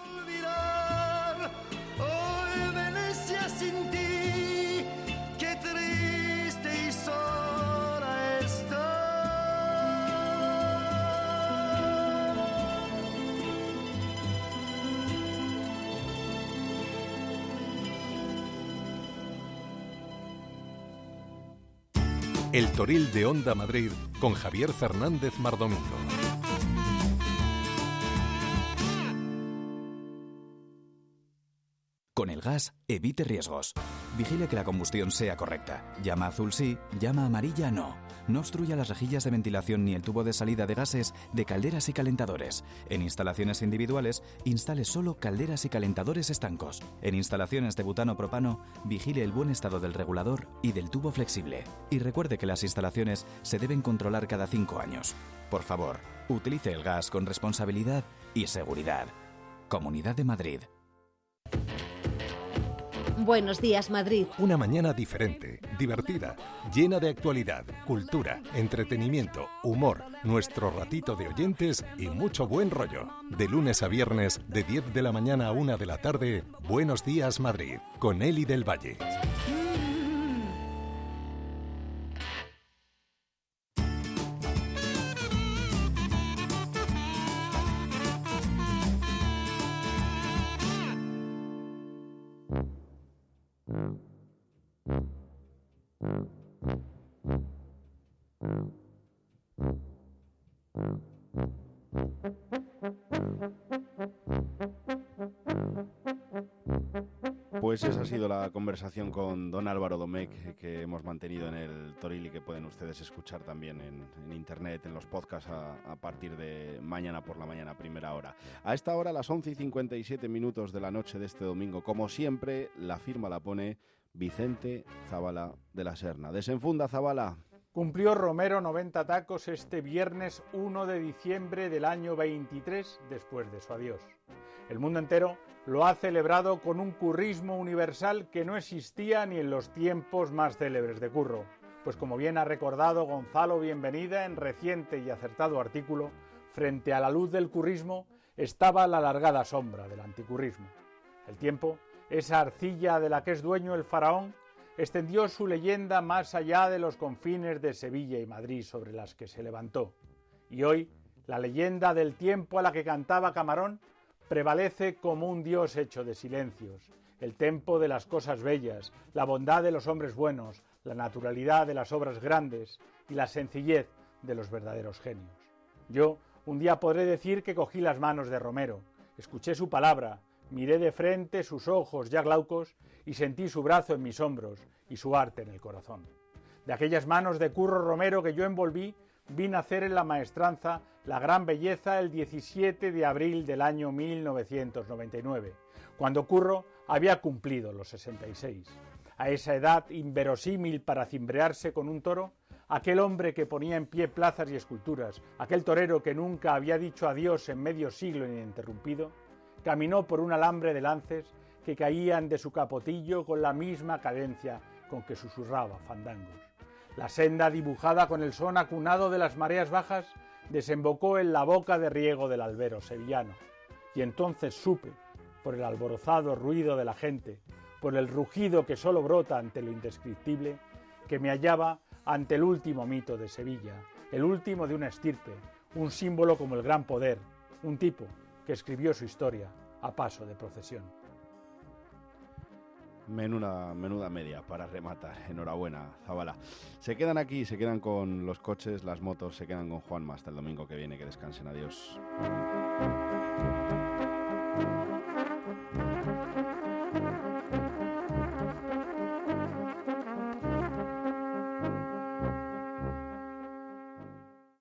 Hoy Venecia sin ti, qué triste y sola estoy. El Toril de Onda Madrid con Javier Fernández Mardomizo. Con el gas, evite riesgos. Vigile que la combustión sea correcta. Llama azul sí, llama amarilla no. No obstruya las rejillas de ventilación ni el tubo de salida de gases de calderas y calentadores. En instalaciones individuales, instale solo calderas y calentadores estancos. En instalaciones de butano-propano, vigile el buen estado del regulador y del tubo flexible. Y recuerde que las instalaciones se deben controlar cada cinco años. Por favor, utilice el gas con responsabilidad y seguridad. Comunidad de Madrid. Buenos días, Madrid. Una mañana diferente, divertida, llena de actualidad, cultura, entretenimiento, humor, nuestro ratito de oyentes y mucho buen rollo. De lunes a viernes, de diez de la mañana a una de la tarde, Buenos días, Madrid, con Eli del Valle. Pues esa ha sido la conversación con don Álvaro Domecq que hemos mantenido en el Toril y que pueden ustedes escuchar también en, en internet, en los podcasts a, a partir de mañana por la mañana, primera hora. A esta hora, las once y cincuenta y siete minutos de la noche de este domingo, como siempre, la firma la pone Vicente Zabala de la Serna. Desenfunda, Zabala. Cumplió Romero noventa tacos este viernes uno de diciembre del año veintitrés después de su adiós. El mundo entero lo ha celebrado con un currismo universal que no existía ni en los tiempos más célebres de Curro, pues como bien ha recordado Gonzalo Bienvenida en reciente y acertado artículo, frente a la luz del currismo estaba la alargada sombra del anticurrismo. El tiempo, esa arcilla de la que es dueño el faraón, extendió su leyenda más allá de los confines de Sevilla y Madrid sobre las que se levantó. Y hoy, la leyenda del tiempo a la que cantaba Camarón prevalece como un dios hecho de silencios, el tempo de las cosas bellas, la bondad de los hombres buenos, la naturalidad de las obras grandes y la sencillez de los verdaderos genios. Yo un día podré decir que cogí las manos de Romero, escuché su palabra, miré de frente sus ojos ya glaucos y sentí su brazo en mis hombros y su arte en el corazón. De aquellas manos de Curro Romero que yo envolví, vi nacer en la maestranza la gran belleza el diecisiete de abril del año mil novecientos noventa y nueve, cuando Curro había cumplido los sesenta y seis. A esa edad inverosímil para cimbrearse con un toro, aquel hombre que ponía en pie plazas y esculturas, aquel torero que nunca había dicho adiós en medio siglo ininterrumpido, caminó por un alambre de lances que caían de su capotillo con la misma cadencia con que susurraba fandangos. La senda dibujada con el son acunado de las mareas bajas desembocó en la boca de riego del albero sevillano, y entonces supe, por el alborozado ruido de la gente, por el rugido que solo brota ante lo indescriptible, que me hallaba ante el último mito de Sevilla, el último de una estirpe, un símbolo como el gran poder, un tipo que escribió su historia a paso de procesión. Menuda, menuda media para rematar. Enhorabuena, Zabala. Se quedan aquí, se quedan con los coches, las motos, se quedan con Juanma hasta el domingo que viene. Que descansen. Adiós.